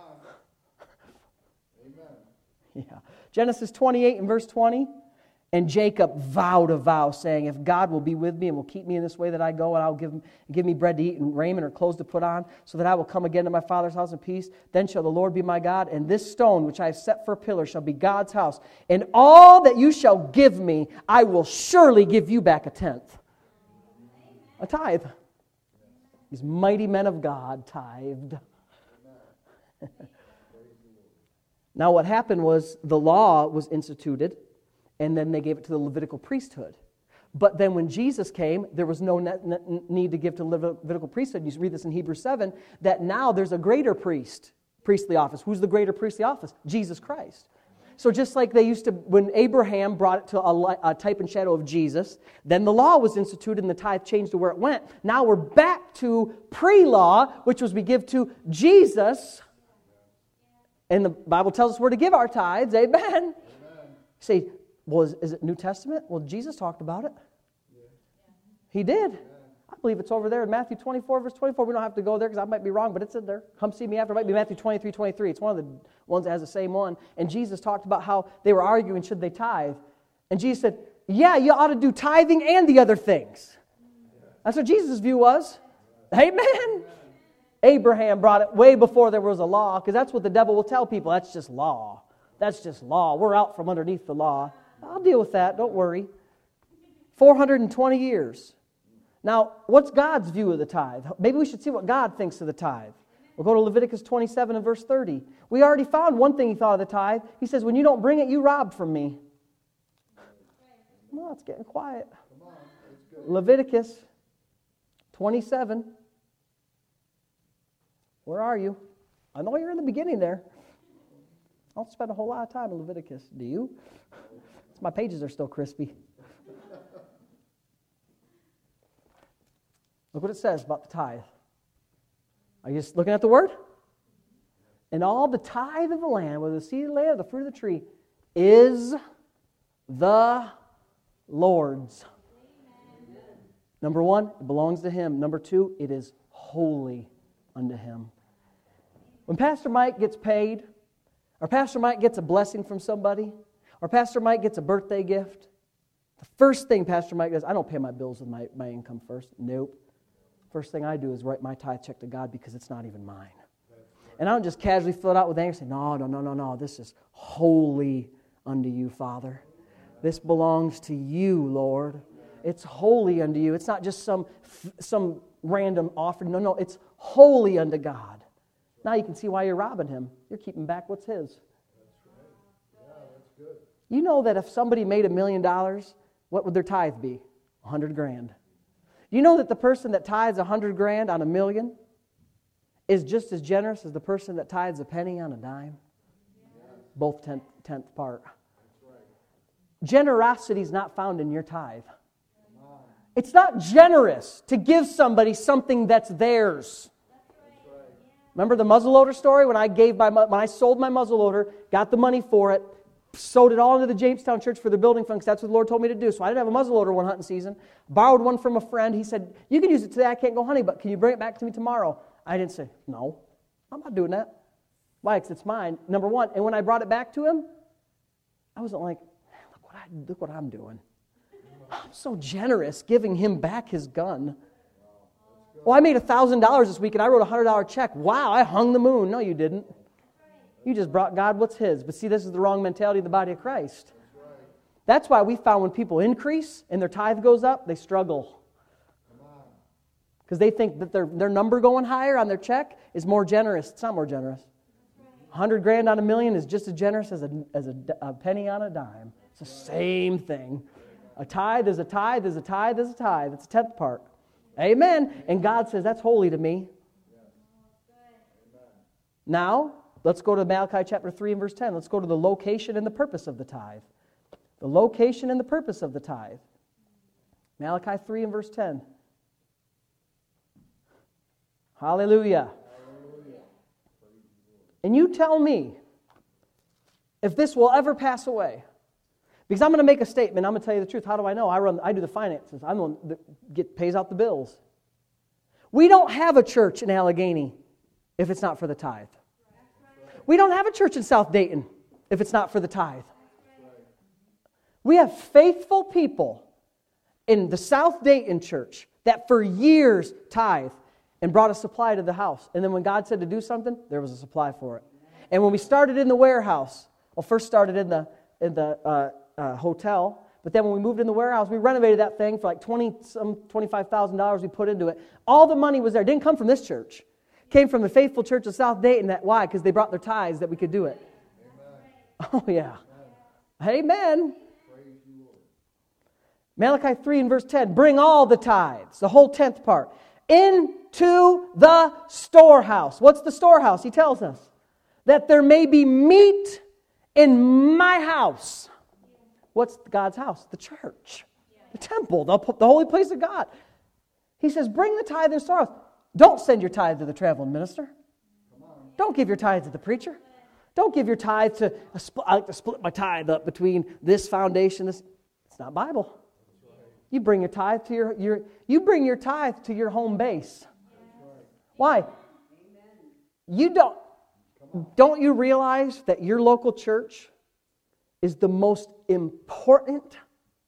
Speaker 1: Yeah. Genesis 28 and verse 20. And Jacob vowed a vow, saying, if God will be with me and will keep me in this way that I go, and I'll give me bread to eat and raiment or clothes to put on, so that I will come again to my father's house in peace, then shall the Lord be my God, and this stone which I have set for a pillar shall be God's house. And all that you shall give me, I will surely give you back a tenth. A tithe. These mighty men of God tithed. Now what happened was the law was instituted, and then they gave it to the Levitical priesthood. But then when Jesus came, there was no need to give to Levitical priesthood. You read this in Hebrews 7, that now there's a greater priestly office. Who's the greater priestly office? Jesus Christ. So just like they used to, when Abraham brought it to a type and shadow of Jesus, then the law was instituted and the tithe changed to where it went. Now we're back to pre-law, which was we give to Jesus. And the Bible tells us where to give our tithes. Amen. Amen. Say, well, is it New Testament? Well, Jesus talked about it. He did. I believe it's over there in Matthew 24, verse 24. We don't have to go there because I might be wrong, but it's in there. Come see me after. It might be Matthew 23, 23. It's one of the ones that has the same one. And Jesus talked about how they were arguing, should they tithe? And Jesus said, yeah, you ought to do tithing and the other things. That's what Jesus' view was. Amen. Abraham brought it way before there was a law, because that's what the devil will tell people. That's just law. That's just law. We're out from underneath the law. I'll deal with that. Don't worry. 420 years. Now, what's God's view of the tithe? Maybe we should see what God thinks of the tithe. We'll go to Leviticus 27 and verse 30. We already found one thing he thought of the tithe. He says, when you don't bring it, you rob from me. Well, it's getting quiet. Leviticus 27. Where are you? I know you're in the beginning there. I don't spend a whole lot of time in Leviticus. Do you? My pages are still crispy. Look what it says about the tithe. Are you just looking at the word? And all the tithe of the land, whether the seed of the land or the fruit of the tree, is the Lord's. Amen. Number one, it belongs to Him. Number two, it is holy unto Him. When Pastor Mike gets paid, or Pastor Mike gets a blessing from somebody, or Pastor Mike gets a birthday gift, the first thing Pastor Mike does, I don't pay my bills with my income first. Nope. First thing I do is write my tithe check to God because it's not even mine. And I don't just casually fill it out with anger and say, no, this is holy unto you, Father. This belongs to you, Lord. It's holy unto you. It's not just some random offering. No, it's holy unto God. Now you can see why you're robbing Him. You're keeping back what's His. You know that if somebody made $1 million, what would their tithe be? $100,000. You know that the person that tithes $100,000 on $1 million is just as generous as the person that tithes a penny on a dime? Both tenth part. Generosity is not found in your tithe. It's not generous to give somebody something that's theirs. Remember the muzzleloader story? When I sold my muzzleloader, got the money for it, sowed it all into the Jamestown Church for the building fund because that's what the Lord told me to do. So I didn't have a muzzleloader one hunting season. Borrowed one from a friend. He said, you can use it today. I can't go hunting, but can you bring it back to me tomorrow? I didn't say, no, I'm not doing that. Why? Because it's mine, number one. And when I brought it back to him, I wasn't like, look what I'm doing. I'm so generous giving him back his gun. Well, I made $1,000 this week and I wrote a $100 check. Wow, I hung the moon. No, you didn't. You just brought God what's His. But see, this is the wrong mentality of the body of Christ. That's why we found when people increase and their tithe goes up, they struggle. Because they think that their number going higher on their check is more generous. It's not more generous. $100,000 on $1 million is just as generous as a penny on a dime. It's the same thing. A tithe is a tithe is a tithe is a tithe. It's a tenth part. Amen. And God says, that's holy to me. Now, let's go to Malachi chapter 3 and verse 10. Let's go to the location and the purpose of the tithe. The location and the purpose of the tithe. Malachi 3 and verse 10. Hallelujah. And you tell me if this will ever pass away. Because I'm going to make a statement. I'm going to tell you the truth. How do I know? I do the finances. I'm the one that pays out the bills. We don't have a church in Allegheny if it's not for the tithe. We don't have a church in South Dayton if it's not for the tithe. We have faithful people in the South Dayton church that for years tithe and brought a supply to the house. And then when God said to do something, there was a supply for it. And when we started in the warehouse, first started in the hotel, but then when we moved in the warehouse, we renovated that thing for like $25,000 we put into it. All the money was there. It didn't come from this church. It came from the faithful church of South Dayton. Why? Because they brought their tithes that we could do it. Oh, yeah. Amen.
Speaker 2: Praise you, Lord.
Speaker 1: Malachi 3 and verse 10, bring all the tithes, the whole 10th part, into the storehouse. What's the storehouse? He tells us that there may be meat in my house. What's God's house? The church, the temple, the holy place of God. He says, bring the tithe in the storehouse. Don't send your tithe to the traveling minister. Don't give your tithe to the preacher. Don't give your tithe to, I like to split my tithe up between this foundation, this. It's not Bible. You bring your tithe to you bring your tithe to your home base. Why? You don't you realize that your local church is the most important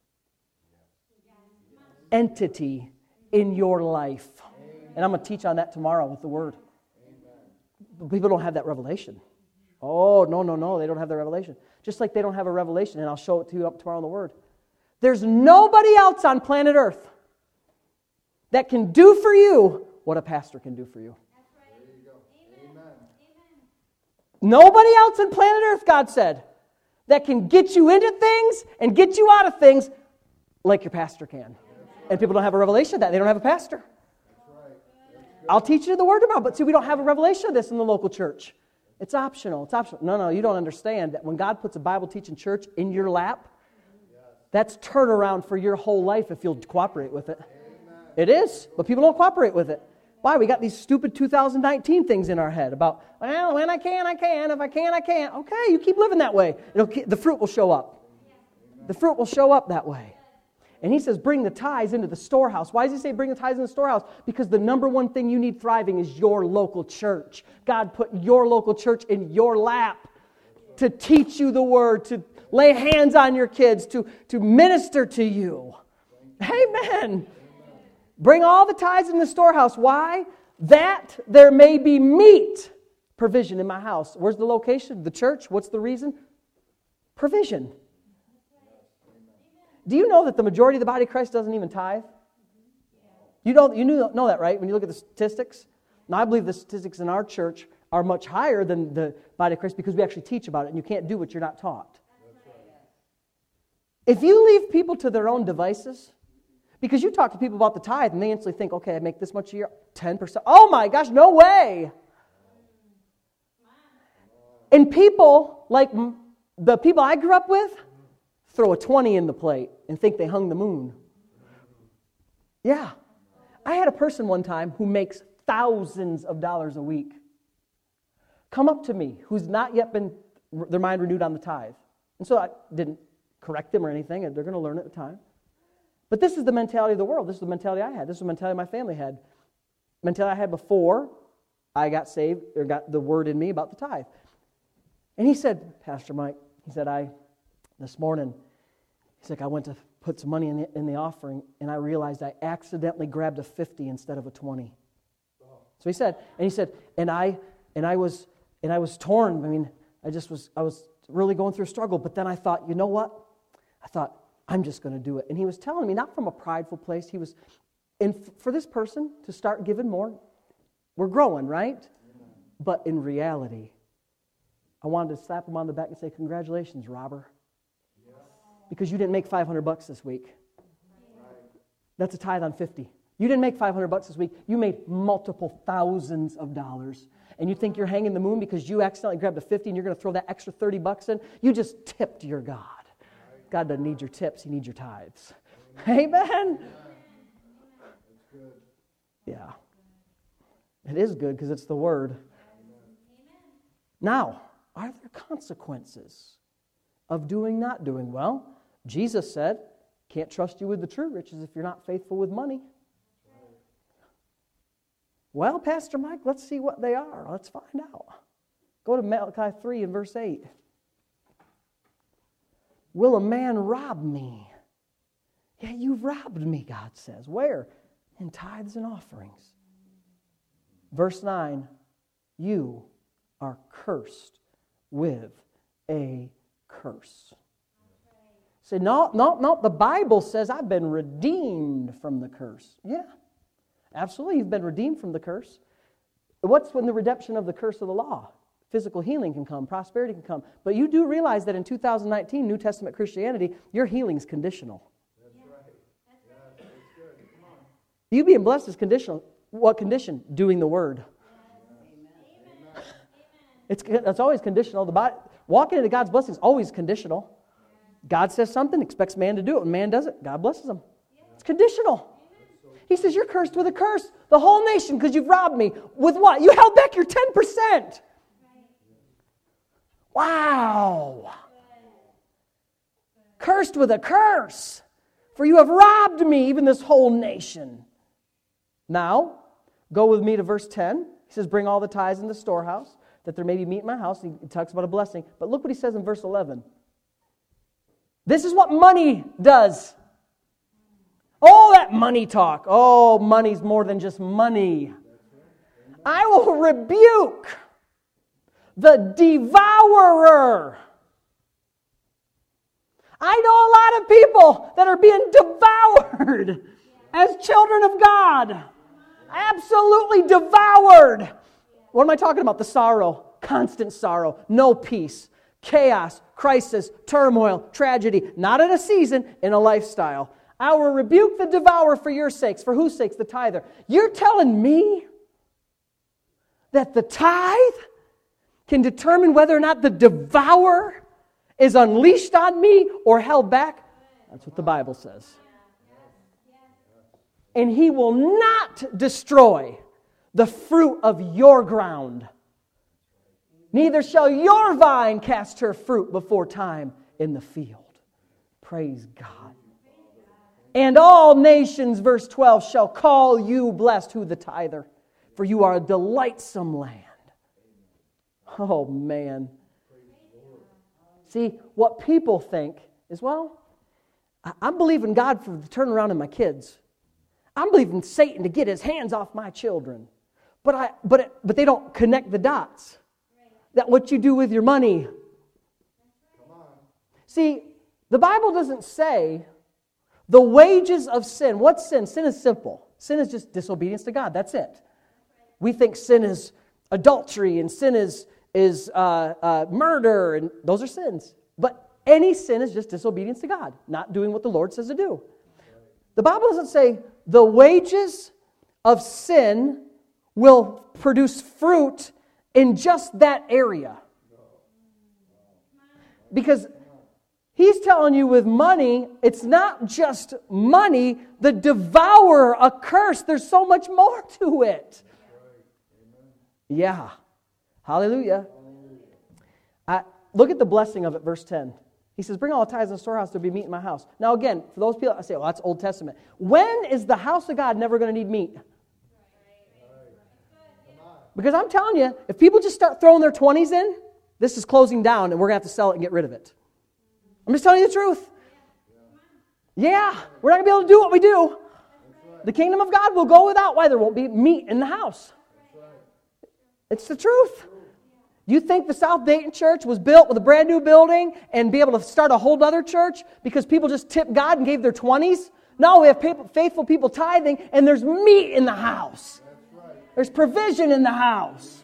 Speaker 1: entity in your life? And I'm going to teach on that tomorrow with the Word. But people don't have that revelation. Oh, no, they don't have the revelation. Just like they don't have a revelation, and I'll show it to you up tomorrow in the Word. There's nobody else on planet Earth that can do for you what a pastor can do for you.
Speaker 2: There you go. Amen.
Speaker 1: Nobody else on planet Earth, God said, that can get you into things and get you out of things like your pastor can. And people don't have a revelation of that. They don't have a pastor. I'll teach you the Word tomorrow, but see, we don't have a revelation of this in the local church. It's optional. It's optional. No, you don't understand that when God puts a Bible-teaching church in your lap, that's turnaround for your whole life if you'll cooperate with it. It is, but people don't cooperate with it. Why? We got these stupid 2019 things in our head about, well, when I can, I can. If I can, I can't. Okay, you keep living that way. The fruit will show up. The fruit will show up that way. And he says, bring the tithes into the storehouse. Why does he say bring the tithes in the storehouse? Because the number one thing you need thriving is your local church. God put your local church in your lap to teach you the Word, to lay hands on your kids, to minister to you. Amen. Bring all the tithes in the storehouse. Why? That there may be meat provision in my house. Where's the location? The church. What's the reason? Provision. Do you know that the majority of the body of Christ doesn't even tithe? You know that, right? When you look at the statistics? Now, I believe the statistics in our church are much higher than the body of Christ because we actually teach about it, and you can't do what you're not taught. If you leave people to their own devices, because you talk to people about the tithe, and they instantly think, okay, I make this much a year, 10%. Oh my gosh, no way! And people, like the people I grew up with, throw a 20 in the plate and think they hung the moon. Yeah. I had a person one time who makes thousands of dollars a week come up to me who's not yet been their mind renewed on the tithe. And so I didn't correct them or anything, and they're going to learn at the time. But this is the mentality of the world. This is the mentality I had. This is the mentality my family had. Mentality I had before I got saved or got the Word in me about the tithe. And he said, Pastor Mike, he said, this morning, he's like, I went to put some money in the offering, and I realized I accidentally grabbed a 50 instead of a 20. So he said, and I was torn. I mean, I was really going through a struggle. But then I thought, you know what? I thought, I'm just going to do it. And he was telling me, not from a prideful place. He was, and for this person to start giving more, we're growing, right? But in reality, I wanted to slap him on the back and say, congratulations, robber. Because you didn't make $500 this week. That's a tithe on 50. You didn't make $500 this week. You made multiple thousands of dollars. And you think you're hanging the moon because you accidentally grabbed a 50 and you're going to throw that extra $30 in? You just tipped your God. God doesn't need your tips. He needs your tithes. Amen? Yeah. It is good because it's the Word. Now, are there consequences of not doing well? Jesus said, can't trust you with the true riches if you're not faithful with money. Well, Pastor Mike, let's see what they are. Let's find out. Go to Malachi 3 and verse 8. Will a man rob me? Yeah, you've robbed me, God says. Where? In tithes and offerings. Verse 9, you are cursed with a curse. Say, no, the Bible says I've been redeemed from the curse. Yeah, absolutely, you've been redeemed from the curse. What's when the redemption of the curse of the law? Physical healing can come, prosperity can come. But you do realize that in 2019, New Testament Christianity, your healing is conditional.
Speaker 2: That's right. Yes, that's good. Come on.
Speaker 1: You being blessed is conditional. What condition? Doing the Word. It's always conditional. Walking into God's blessing is always conditional. God says something, expects man to do it. When man does it, God blesses him. It's conditional. He says, you're cursed with a curse. The whole nation, because you've robbed me. With what? You held back your 10%. Wow. Cursed with a curse. For you have robbed me, even this whole nation. Now, go with me to verse 10. He says, bring all the tithes in the storehouse, that there may be meat in my house. He talks about a blessing. But look what he says in verse 11. This is what money does. Oh, that money talk. Oh, money's more than just money. I will rebuke the devourer. I know a lot of people that are being devoured as children of God. Absolutely devoured. What am I talking about? The sorrow, constant sorrow, no peace, chaos, crisis, turmoil, tragedy. Not in a season, in a lifestyle. I will rebuke the devourer for your sakes. For whose sakes? The tither. You're telling me that the tithe can determine whether or not the devourer is unleashed on me or held back? That's what the Bible says. And he will not destroy the fruit of your ground. Neither shall your vine cast her fruit before time in the field. Praise God. And all nations, verse 12, shall call you blessed. Who? The tither. For you are a delightsome land. Oh, man. See, what people think is, well, I'm believing God for the turnaround in my kids. I'm believing Satan to get his hands off my children. But they don't connect the dots. That what you do with your money. See, the Bible doesn't say the wages of sin. What's sin? Sin is simple. Sin is just disobedience to God. That's it. We think sin is adultery and sin is murder, and those are sins. But any sin is just disobedience to God, not doing what the Lord says to do. The Bible doesn't say the wages of sin will produce fruit in just that area. Because he's telling you with money, it's not just money, the devourer, a curse. There's so much more to it. Yeah. Hallelujah. Look at the blessing of it, verse 10. He says, bring all the tithes in the storehouse, there'll be meat in my house. Now again, for those people, I say, well, that's Old Testament. When is the house of God never going to need meat? Because I'm telling you, if people just start throwing their 20s in, this is closing down and we're going to have to sell it and get rid of it. I'm just telling you the truth. Yeah, we're not going to be able to do what we do. The kingdom of God will go without. Why? There won't be meat in the house. It's the truth. You think the South Dayton church was built with a brand new building and be able to start a whole other church because people just tipped God and gave their 20s? No, we have faithful people tithing and there's meat in the house. There's provision in the house.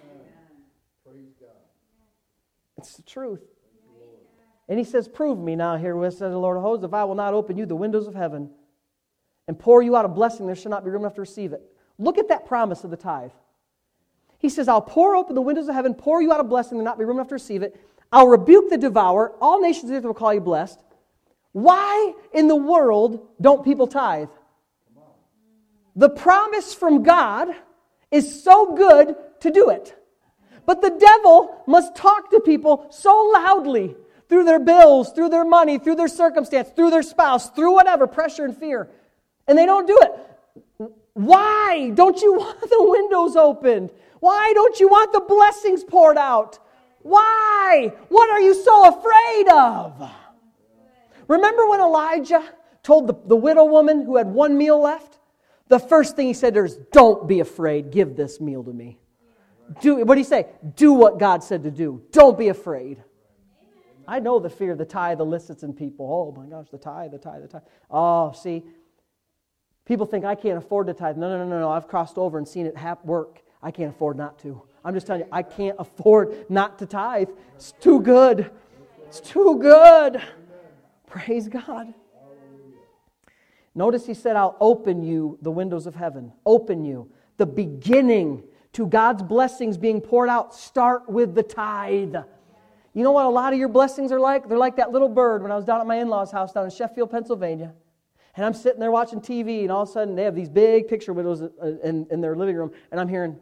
Speaker 1: It's the truth. And he says, prove me now here, says the Lord of hosts, if I will not open you the windows of heaven and pour you out a blessing, there shall not be room enough to receive it. Look at that promise of the tithe. He says, I'll pour open the windows of heaven, pour you out a blessing, there not be room enough to receive it. I'll rebuke the devourer. All nations of the earth will call you blessed. Why in the world don't people tithe? The promise from God is so good to do it. But the devil must talk to people so loudly through their bills, through their money, through their circumstance, through their spouse, through whatever, pressure and fear. And they don't do it. Why don't you want the windows opened? Why don't you want the blessings poured out? Why? What are you so afraid of? Remember when Elijah told the widow woman who had one meal left? The first thing he said to her is, don't be afraid, give this meal to me. What did he say? Do what God said to do. Don't be afraid. I know the fear of the tithe elicits in people. Oh my gosh, the tithe. Oh, see, people think I can't afford to tithe. No. I've crossed over and seen it work. I can't afford not to. I'm just telling you, I can't afford not to tithe. It's too good. It's too good. Praise God. Notice he said, I'll open you the windows of heaven. Open you. The beginning to God's blessings being poured out. Start with the tithe. You know what a lot of your blessings are like? They're like that little bird when I was down at my in-laws' house down in Sheffield, Pennsylvania. And I'm sitting there watching TV, and all of a sudden they have these big picture windows in their living room, and I'm hearing,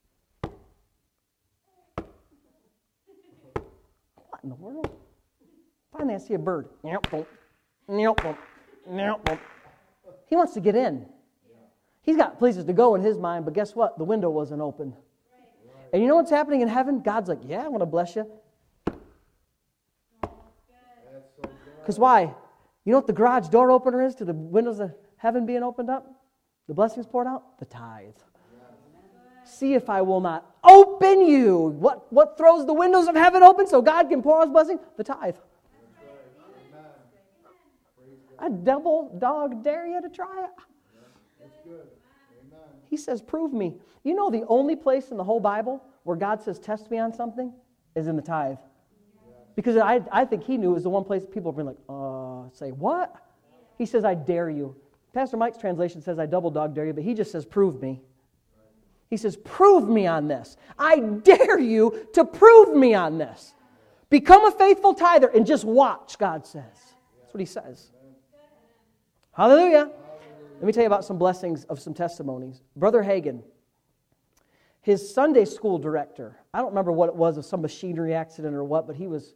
Speaker 1: what in the world? Finally, I see a bird. He wants to get in. He's got places to go in his mind, but guess what? The window wasn't open. And you know what's happening in heaven? God's like, yeah, I want to bless you. Because why? You know what the garage door opener is to the windows of heaven being opened up? The blessings poured out? The tithe. See if I will not open you. What throws the windows of heaven open so God can pour His blessing? The tithe. I double dog dare you to try it.
Speaker 2: That's good. Amen.
Speaker 1: He says, prove me. You know the only place in the whole Bible where God says, test me on something is in the tithe. Because I think He knew it was the one place people were like, say, what? He says, I dare you. Pastor Mike's translation says, I double dog dare you, but he just says, prove me. He says, prove me on this. I dare you to prove me on this. Become a faithful tither and just watch, God says. That's what He says. Hallelujah. Let me tell you about some blessings of some testimonies. Brother Hagin, his Sunday school director, I don't remember what it was, of some machinery accident or what, but he was,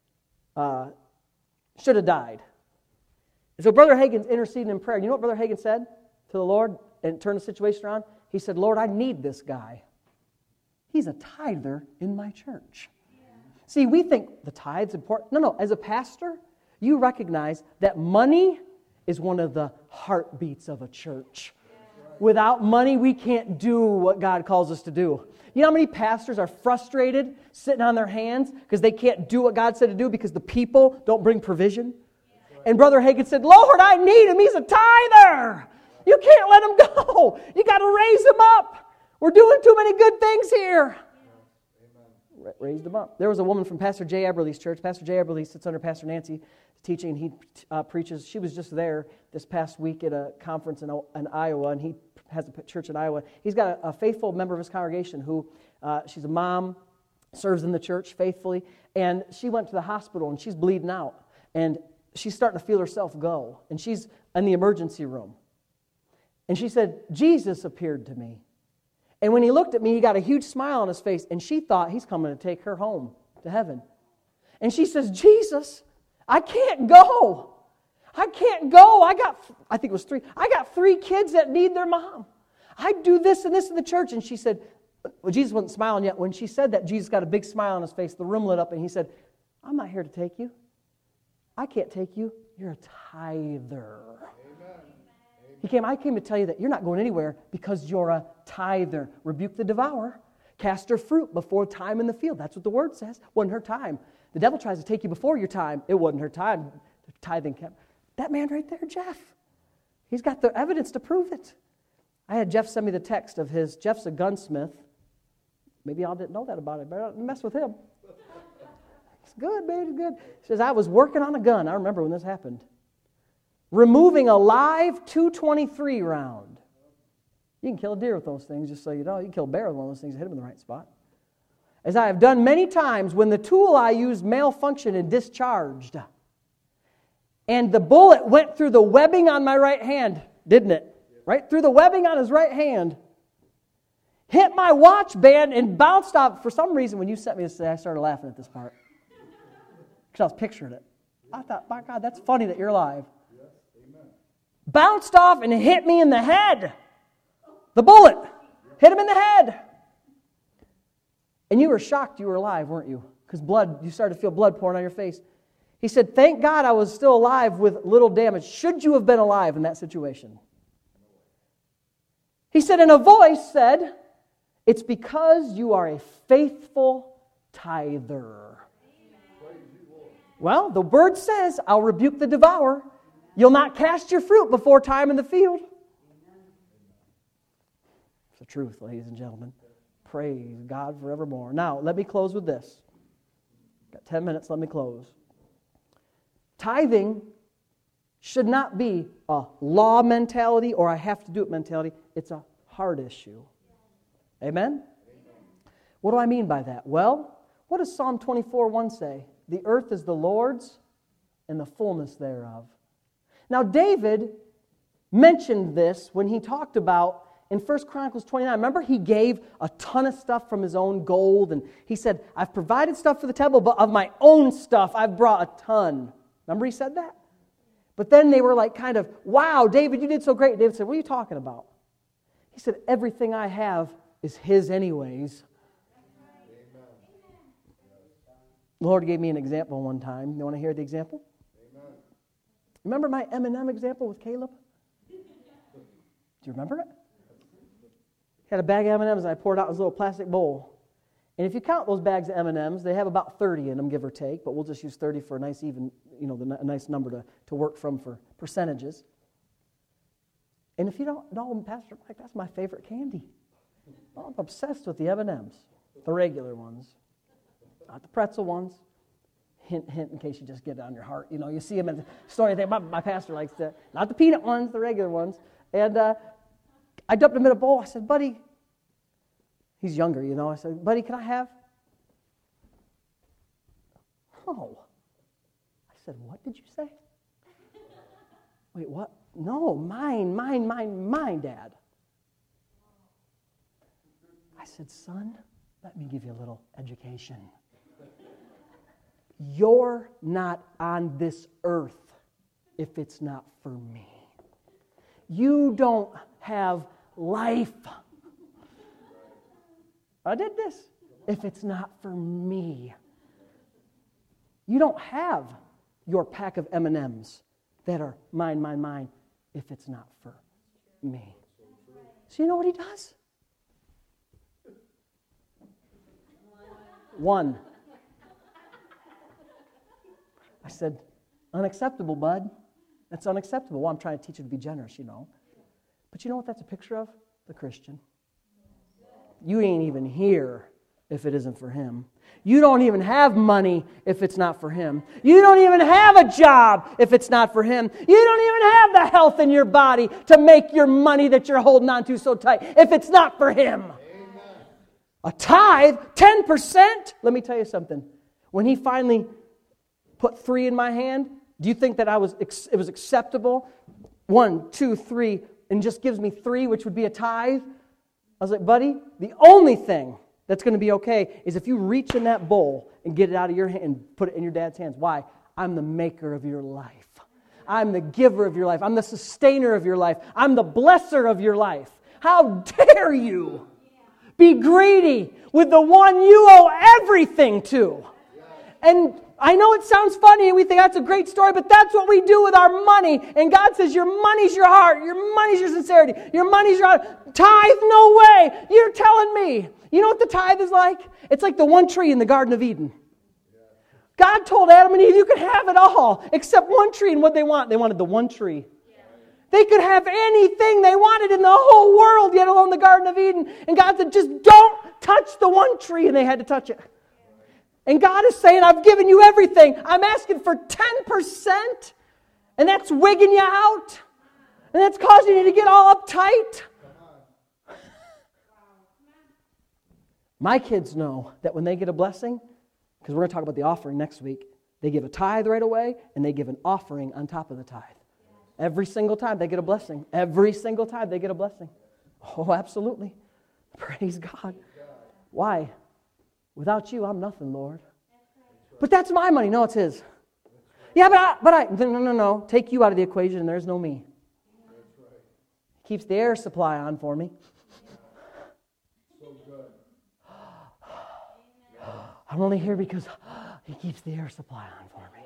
Speaker 1: should have died. And so Brother Hagin's interceding in prayer. You know what Brother Hagin said to the Lord and turned the situation around? He said, Lord, I need this guy. He's a tither in my church. See, we think the tithe's important. No, as a pastor, you recognize that money is one of the heartbeats of a church. Without money, we can't do what God calls us to do. You know how many pastors are frustrated, sitting on their hands, because they can't do what God said to do because the people don't bring provision? And Brother Hagin said, Lord, I need him. He's a tither. You can't let him go. You got to raise him up. We're doing too many good things here. Raised him up. There was a woman from Pastor Jay Eberly's church. Pastor Jay Eberly sits under Pastor Nancy teaching, and he preaches. She was just there this past week at a conference in Iowa, and he has a church in Iowa. He's got a faithful member of his congregation who, she's a mom, serves in the church faithfully, and she went to the hospital, and she's bleeding out, and she's starting to feel herself go, and she's in the emergency room. And she said, Jesus appeared to me. And when he looked at me, he got a huge smile on his face, and she thought he's coming to take her home to heaven. And she says, Jesus, I can't go. I can't go. I think it was 3. I got 3 kids that need their mom. I do this and this in the church. And she said, well, Jesus wasn't smiling yet. When she said that, Jesus got a big smile on his face. The room lit up, and he said, I'm not here to take you. I can't take you. You're a tither. I came to tell you that you're not going anywhere because you're a tither. Rebuke the devourer. Cast her fruit before time in the field. That's what the word says. Wasn't her time. The devil tries to take you before your time. It wasn't her time. Tithing kept. That man right there, Jeff. He's got the evidence to prove it. I had Jeff send me the text of his. Jeff's a gunsmith. Maybe y'all didn't know that about it, but I don't mess with him. It's good, man. It's good. He says, I was working on a gun. I remember when this happened. Removing a live .223 round. You can kill a deer with those things, just so you know. You can kill a bear with one of those things and hit them in the right spot. As I have done many times when the tool I used malfunctioned and discharged. And the bullet went through the webbing on my right hand, didn't it? Right through the webbing on his right hand. Hit my watch band and bounced off. For some reason, when you sent me this today, I started laughing at this part. Because I was picturing it. I thought, my God, that's funny that you're alive. Bounced off and hit me in the head. The bullet hit him in the head. And you were shocked you were alive, weren't you? Because you started to feel blood pouring on your face. He said, thank God I was still alive with little damage. Should you have been alive in that situation? He said, and a voice said, it's because you are a faithful tither. Well, the word says, I'll rebuke the devourer. You'll not cast your fruit before time in the field. It's the truth, ladies and gentlemen. Praise God forevermore. Now, let me close with this. Got 10 minutes, let me close. Tithing should not be a law mentality or I have to do it mentality. It's a heart issue. Amen? What do I mean by that? Well, what does Psalm 24:1 say? The earth is the Lord's and the fullness thereof. Now, David mentioned this when he talked about in 1 Chronicles 29. Remember, he gave a ton of stuff from his own gold, and he said, I've provided stuff for the temple, but of my own stuff, I've brought a ton. Remember he said that? But then they were like kind of, wow, David, you did so great. David said, what are you talking about? He said, everything I have is his anyways. The Lord gave me an example one time. You want to hear the example? Amen. Remember my M&M example with Caleb? Do you remember it? He had a bag of M&Ms and I poured out in his little plastic bowl. And if you count those bags of M&Ms, they have about 30 in them, give or take, but we'll just use 30 for a nice even, a nice number to work from for percentages. And if you don't know, Pastor Mike, that's my favorite candy. Well, I'm obsessed with the M&Ms, the regular ones, not the pretzel ones. Hint, hint, in case you just get it on your heart. You see them in the store, and my pastor likes that. Not the peanut ones, the regular ones. And I dumped him in a bowl. I said, buddy, he's younger, I said, buddy, can I have? Oh. I said, what did you say? Wait, what? No, mine, Dad. I said, son, let me give you a little education. You're not on this earth if it's not for me. You don't have life. I did this. If it's not for me. You don't have your pack of M&Ms that are mine, if it's not for me. So you know what he does? One. I said, unacceptable, bud. That's unacceptable. Well, I'm trying to teach you to be generous, But you know what that's a picture of? The Christian. You ain't even here if it isn't for him. You don't even have money if it's not for him. You don't even have a job if it's not for him. You don't even have the health in your body to make your money that you're holding on to so tight if it's not for him. Amen. A tithe, 10%. Let me tell you something. When he finally put 3 in my hand, do you think that it was acceptable? 1, 2, 3, and just gives me 3, which would be a tithe. I was like, buddy, the only thing that's going to be okay is if you reach in that bowl and get it out of your hand and put it in your dad's hands. Why? I'm the maker of your life. I'm the giver of your life. I'm the sustainer of your life. I'm the blesser of your life. How dare you be greedy with the one you owe everything to? And I know it sounds funny and we think that's a great story, but that's what we do with our money. And God says your money's your heart, your money's your sincerity, your money's your heart. Tithe, no way. You're telling me. You know what the tithe is like? It's like the one tree in the Garden of Eden. God told Adam and Eve, you can have it all except one tree. And what they want? They wanted the one tree. They could have anything they wanted in the whole world, yet alone the Garden of Eden. And God said, just don't touch the one tree. And they had to touch it. And God is saying, I've given you everything. I'm asking for 10%. And that's wigging you out. And that's causing you to get all uptight. My kids know that when they get a blessing, because we're going to talk about the offering next week, they give a tithe right away, and they give an offering on top of the tithe. Every single time they get a blessing. Every single time they get a blessing. Oh, absolutely. Praise God. Why? Without you, I'm nothing, Lord. But that's my money. No, it's His. Yeah, no. Take you out of the equation, and there's no me. He keeps the air supply on for me. I'm only here because He keeps the air supply on for me.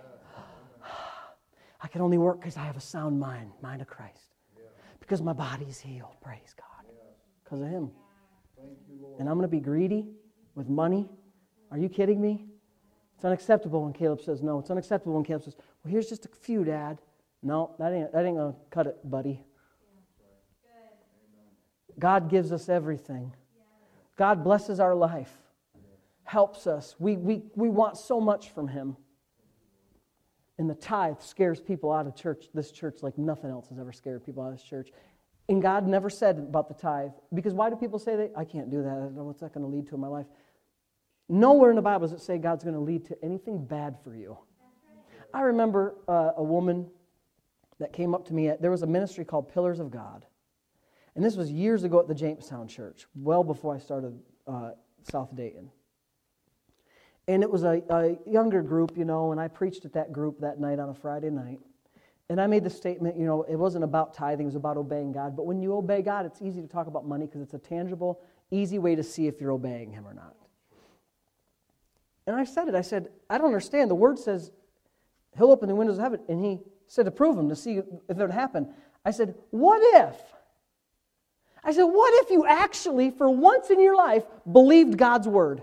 Speaker 1: I can only work because I have a sound mind of Christ. Because my body's healed, praise God. Because of Him. And I'm going to be greedy with money. Are you kidding me? It's unacceptable when Caleb says no. It's unacceptable when Caleb says, well, here's just a few, Dad. No, that ain't going to cut it, buddy. God gives us everything. God blesses our life, helps us. We want so much from Him. And the tithe scares people out of this church like nothing else has ever scared people out of this church. And God never said about the tithe. Because why do people say that? I can't do that. I don't know what's that going to lead to in my life. Nowhere in the Bible does it say God's going to lead to anything bad for you. I remember a woman that came up to me. There was a ministry called Pillars of God. And this was years ago at the Jamestown Church, well before I started South Dayton. And it was a younger group, and I preached at that group that night on a Friday night. And I made the statement, it wasn't about tithing, it was about obeying God. But when you obey God, it's easy to talk about money because it's a tangible, easy way to see if you're obeying Him or not. And I said, I don't understand. The Word says He'll open the windows of heaven. And He said to prove Him, to see if it would happen. I said, what if? What if you actually, for once in your life, believed God's Word?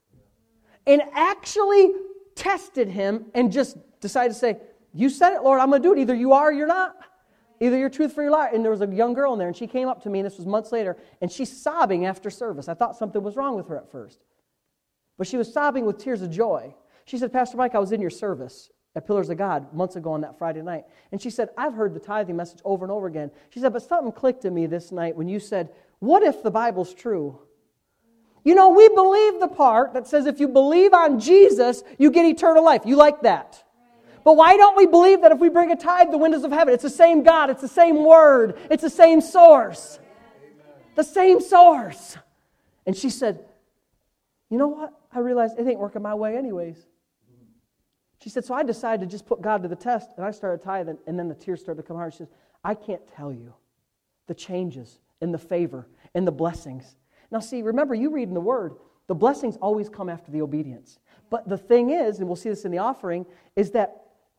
Speaker 1: And actually tested Him and just decided to say, you said it, Lord, I'm going to do it. Either you are or you're not. Either you're truthful or you're lying. And there was a young girl in there, and she came up to me, and this was months later, and she's sobbing after service. I thought something was wrong with her at first. But she was sobbing with tears of joy. She said, Pastor Mike, I was in your service at Pillars of God months ago on that Friday night. And she said, I've heard the tithing message over and over again. She said, but something clicked in me this night when you said, what if the Bible's true? We believe the part that says if you believe on Jesus, you get eternal life. You like that. But why don't we believe that if we bring a tithe, the windows of heaven? It's the same God. It's the same Word. It's the same source. The same source. And she said, you know what? I realized it ain't working my way anyways. She said, so I decided to just put God to the test, and I started tithing, and then the tears started to come hard. She says, I can't tell you the changes and the favor and the blessings. Now see, remember, you read in the Word, the blessings always come after the obedience. But the thing is, and we'll see this in the offering, is that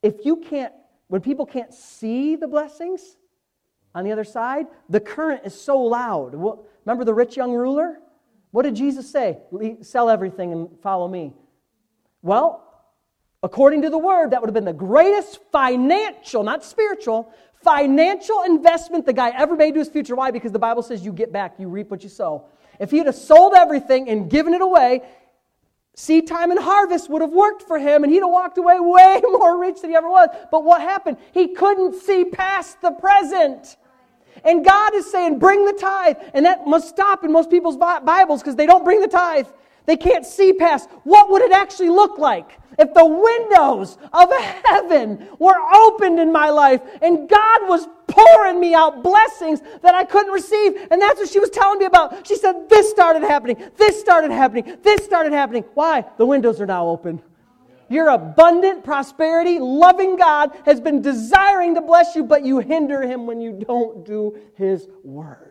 Speaker 1: when people can't see the blessings on the other side, the current is so loud. Remember the rich young ruler? What did Jesus say? Sell everything and follow me. Well, according to the Word, that would have been the greatest financial, not spiritual, financial investment the guy ever made to his future. Why? Because the Bible says you get back, you reap what you sow. If he had sold everything and given it away, seed time and harvest would have worked for him, and he'd have walked away way more rich than he ever was. But what happened? He couldn't see past the present. And God is saying, bring the tithe. And that must stop in most people's Bibles because they don't bring the tithe. They can't see past. What would it actually look like if the windows of heaven were opened in my life and God was pouring me out blessings that I couldn't receive? And that's what she was telling me about. She said, this started happening, this started happening, this started happening. Why? The windows are now open. Your abundant prosperity, loving God has been desiring to bless you, but you hinder Him when you don't do His Word.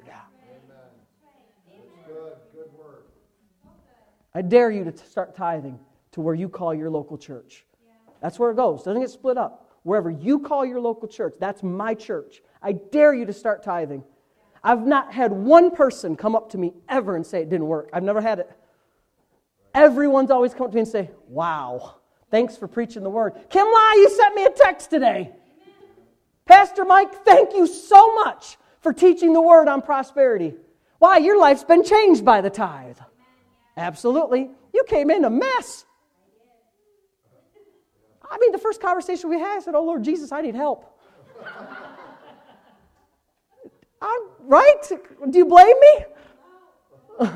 Speaker 1: I dare you to start tithing to where you call your local church. That's where it goes. It doesn't get split up. Wherever you call your local church, that's my church. I dare you to start tithing. I've not had one person come up to me ever and say it didn't work. I've never had it. Everyone's always come up to me and say, wow, thanks for preaching the Word. Kim Lai, you sent me a text today. Pastor Mike, thank you so much for teaching the Word on prosperity. Why? Your life's been changed by the tithe. Absolutely. You came in a mess. I mean, the first conversation we had, I said, oh, Lord Jesus, I need help. Right? Do you blame me? I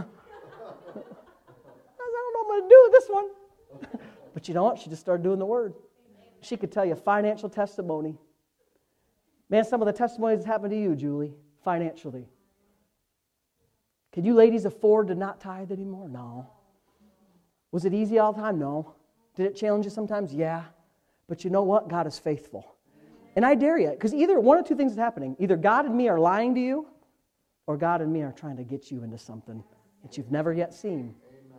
Speaker 1: don't know what I'm going to do with this one. But you know what? She just started doing the Word. She could tell you financial testimony. Man, some of the testimonies that happened to you, Julie, financially. Can you ladies afford to not tithe anymore? No. Was it easy all the time? No. Did it challenge you sometimes? Yeah. But you know what? God is faithful. And I dare you, because either one or two things is happening. Either God and me are lying to you, or God and me are trying to get you into something that you've never yet seen.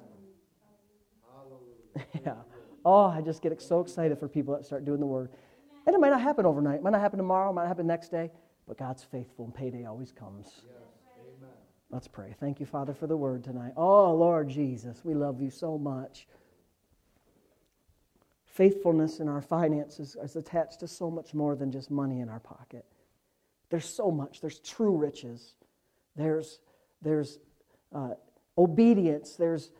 Speaker 1: Yeah. Oh, I just get so excited for people that start doing the Word. And it might not happen overnight. It might not happen tomorrow. It might not happen next day. But God's faithful and payday always comes. Let's pray. Thank you, Father, for the Word tonight. Oh, Lord Jesus, we love you so much. Faithfulness in our finances is attached to so much more than just money in our pocket. There's so much. There's true riches. There's obedience, there's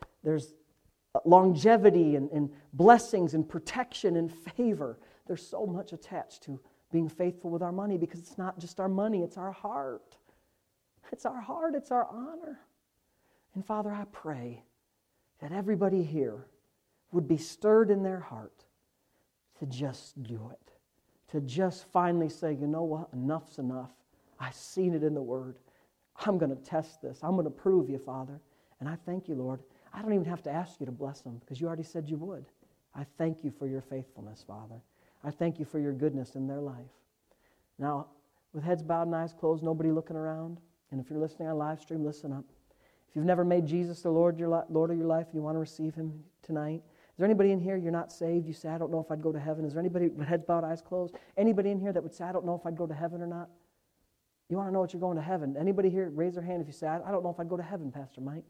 Speaker 1: longevity and blessings and protection and favor. There's so much attached to being faithful with our money, because it's not just our money, it's our heart. It's our heart, it's our honor. And Father, I pray that everybody here would be stirred in their heart to just do it. To just finally say, you know what, enough's enough. I've seen it in the Word. I'm going to test this. I'm going to prove you, Father. And I thank you, Lord. I don't even have to ask you to bless them, because you already said you would. I thank you for your faithfulness, Father. I thank you for your goodness in their life. Now, with heads bowed and eyes closed, nobody looking around, and if you're listening on live stream, listen up. If you've never made Jesus the Lord of your life, you want to receive Him tonight. Is there anybody in here, you're not saved, you say, I don't know if I'd go to heaven? Is there anybody with heads bowed, eyes closed? Anybody in here that would say, I don't know if I'd go to heaven or not? You want to know what you're going to heaven. Anybody here, raise their hand if you say, I don't know if I'd go to heaven, Pastor Mike.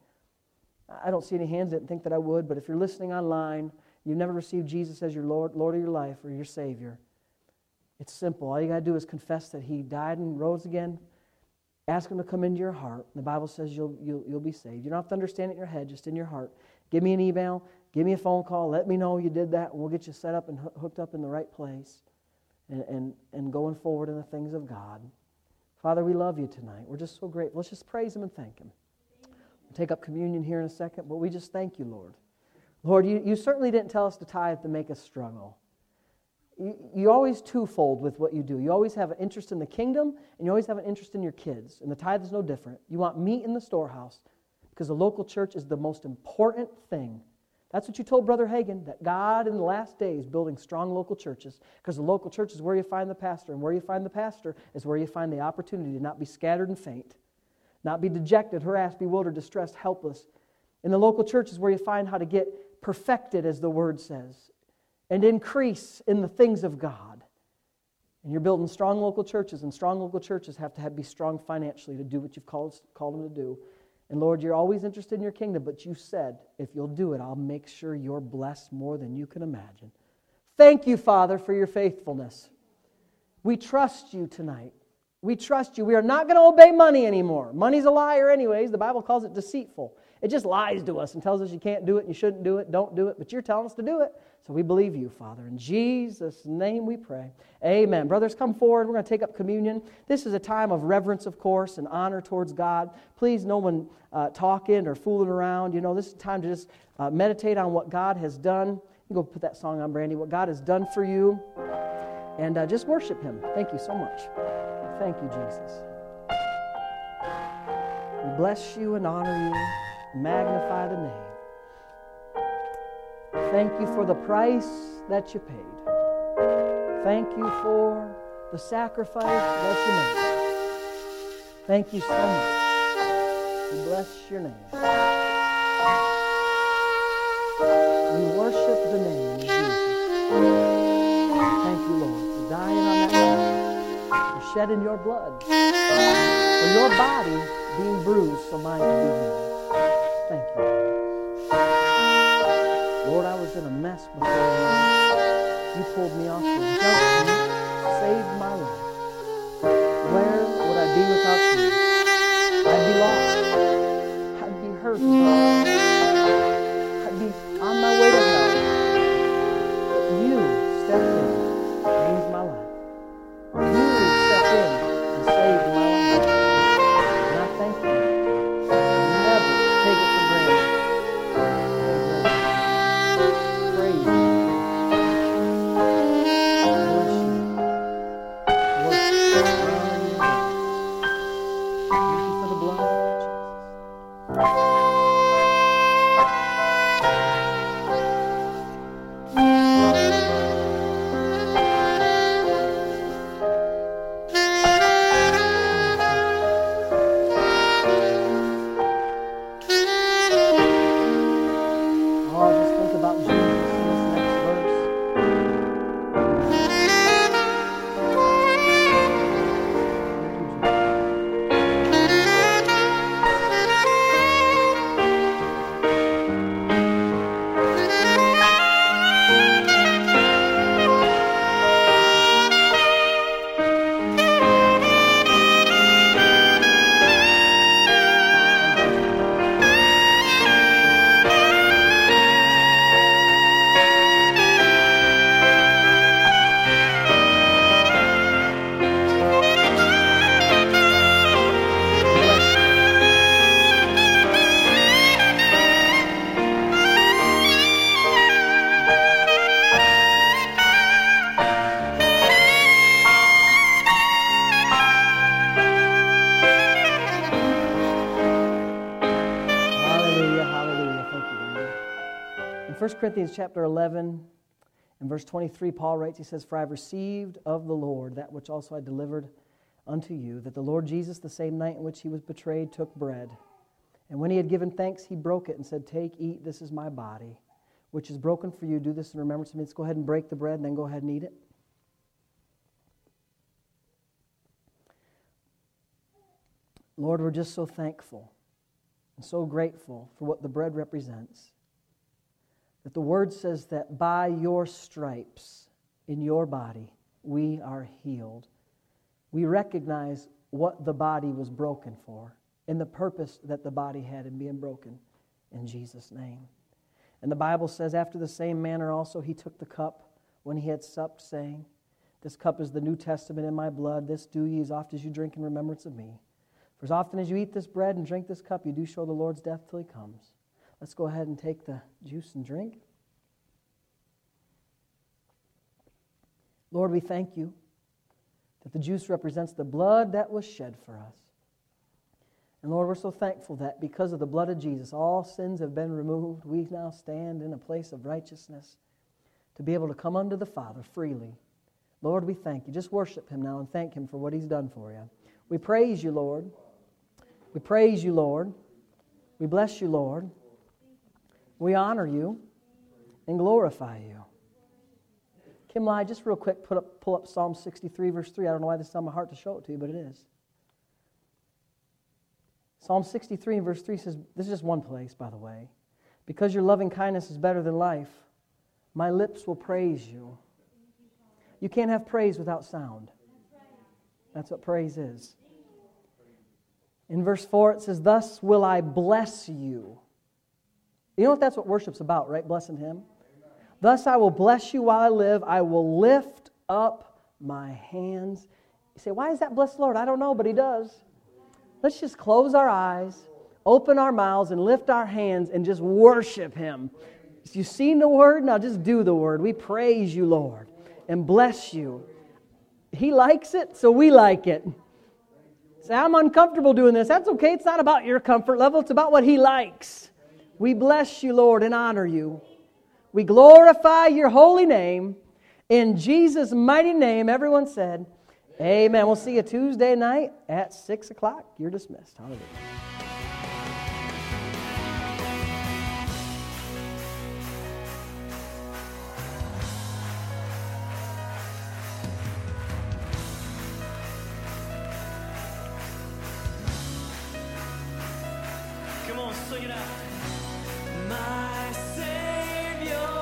Speaker 1: I don't see any hands. Didn't think that I would, but if you're listening online, you've never received Jesus as your Lord of your life or your Savior, it's simple. All you got to do is confess that He died and rose again. Ask Him to come into your heart. The Bible says you'll be saved. You don't have to understand it in your head, just in your heart. Give me an email, give me a phone call, let me know you did that, and we'll get you set up and hooked up in the right place and going forward in the things of God. Father, we love you tonight. We're just so grateful. Let's just praise Him and thank Him. We'll take up communion here in a second, but we just thank you, Lord. Lord, you certainly didn't tell us to tithe to make us struggle. You always twofold with what you do. You always have an interest in the kingdom, and you always have an interest in your kids. And the tithe is no different. You want meat in the storehouse, because the local church is the most important thing. That's what you told Brother Hagin, that God in the last days is building strong local churches, because the local church is where you find the pastor, and where you find the pastor is where you find the opportunity to not be scattered and faint, not be dejected, harassed, bewildered, distressed, helpless. In the local church is where you find how to get perfected, as the Word says, and increase in the things of God. And you're building strong local churches, and strong local churches have to be strong financially to do what you've called them to do. And Lord, you're always interested in your kingdom, but you said, if you'll do it, I'll make sure you're blessed more than you can imagine. Thank you, Father, for your faithfulness. We trust you tonight. We trust you. We are not going to obey money anymore. Money's a liar anyways. The Bible calls it deceitful. It just lies to us and tells us you can't do it and you shouldn't do it, don't do it, but you're telling us to do it. So we believe you, Father. In Jesus' name we pray. Amen. Brothers, come forward. We're going to take up communion. This is a time of reverence, of course, and honor towards God. Please, no one talking or fooling around. You know, this is time to just meditate on what God has done. You go put that song on, Brandy. What God has done for you. And just worship Him. Thank you so much. Thank you, Jesus. We bless you and honor you, magnify the name. Thank you for the price that you paid. Thank you for the sacrifice that you made. Thank you so much. We bless your name. We worship the name of Jesus. Thank you, Lord, for dying on that cross, for shedding your blood, for your body being bruised so mine can be healed. Thank you. Lord, I was in a mess before you. You pulled me off the junk and saved my life. Where would I be without you? I'd be lost. I'd be hurt. I'd be on my way to hell. You stepped in and changed my life. You stepped in and saved my life. And I thank you. I'll never take it for granted. Praise you. Bless you. Worship you. Thank you for the blood of Jesus. 1 Corinthians chapter 11 and verse 23, Paul writes, he says, "For I have received of the Lord that which also I delivered unto you, that the Lord Jesus, the same night in which he was betrayed, took bread. And when he had given thanks, he broke it and said, 'Take, eat, this is my body, which is broken for you. Do this in remembrance of me.'" Let's go ahead and break the bread and then go ahead and eat it. Lord, we're just so thankful and so grateful for what the bread represents. That the Word says that by your stripes in your body, we are healed. We recognize what the body was broken for and the purpose that the body had in being broken in Jesus' name. And the Bible says, after the same manner also he took the cup when he had supped, saying, "This cup is the New Testament in my blood. This do ye as oft as you drink in remembrance of me. For as often as you eat this bread and drink this cup, you do show the Lord's death till he comes." Let's go ahead and take the juice and drink. Lord, we thank you that the juice represents the blood that was shed for us. And Lord, we're so thankful that because of the blood of Jesus, all sins have been removed. We now stand in a place of righteousness to be able to come unto the Father freely. Lord, we thank you. Just worship him now and thank him for what he's done for you. We praise you, Lord. We praise you, Lord. We bless you, Lord. We honor you and glorify you. Kim Lai, just real quick, pull up Psalm 63, verse 3. I don't know why this is on my heart to show it to you, but it is. Psalm 63, verse 3 says, this is just one place, by the way. "Because your loving kindness is better than life, my lips will praise you." You can't have praise without sound. That's what praise is. In verse 4, it says, "Thus will I bless you." You know what that's what worship's about, right? Blessing him. "Thus I will bless you while I live. I will lift up my hands." You say, why is that bless the Lord? I don't know, but he does. Let's just close our eyes, open our mouths, and lift our hands and just worship him. You've seen the word? Now just do the word. We praise you, Lord, and bless you. He likes it, so we like it. Say, I'm uncomfortable doing this. That's okay. It's not about your comfort level. It's about what he likes. We bless you, Lord, and honor you. We glorify your holy name. In Jesus' mighty name, everyone said, amen. We'll see you Tuesday night at 6 o'clock. You're dismissed. Hallelujah.
Speaker 3: Come on, sing it out. My Savior.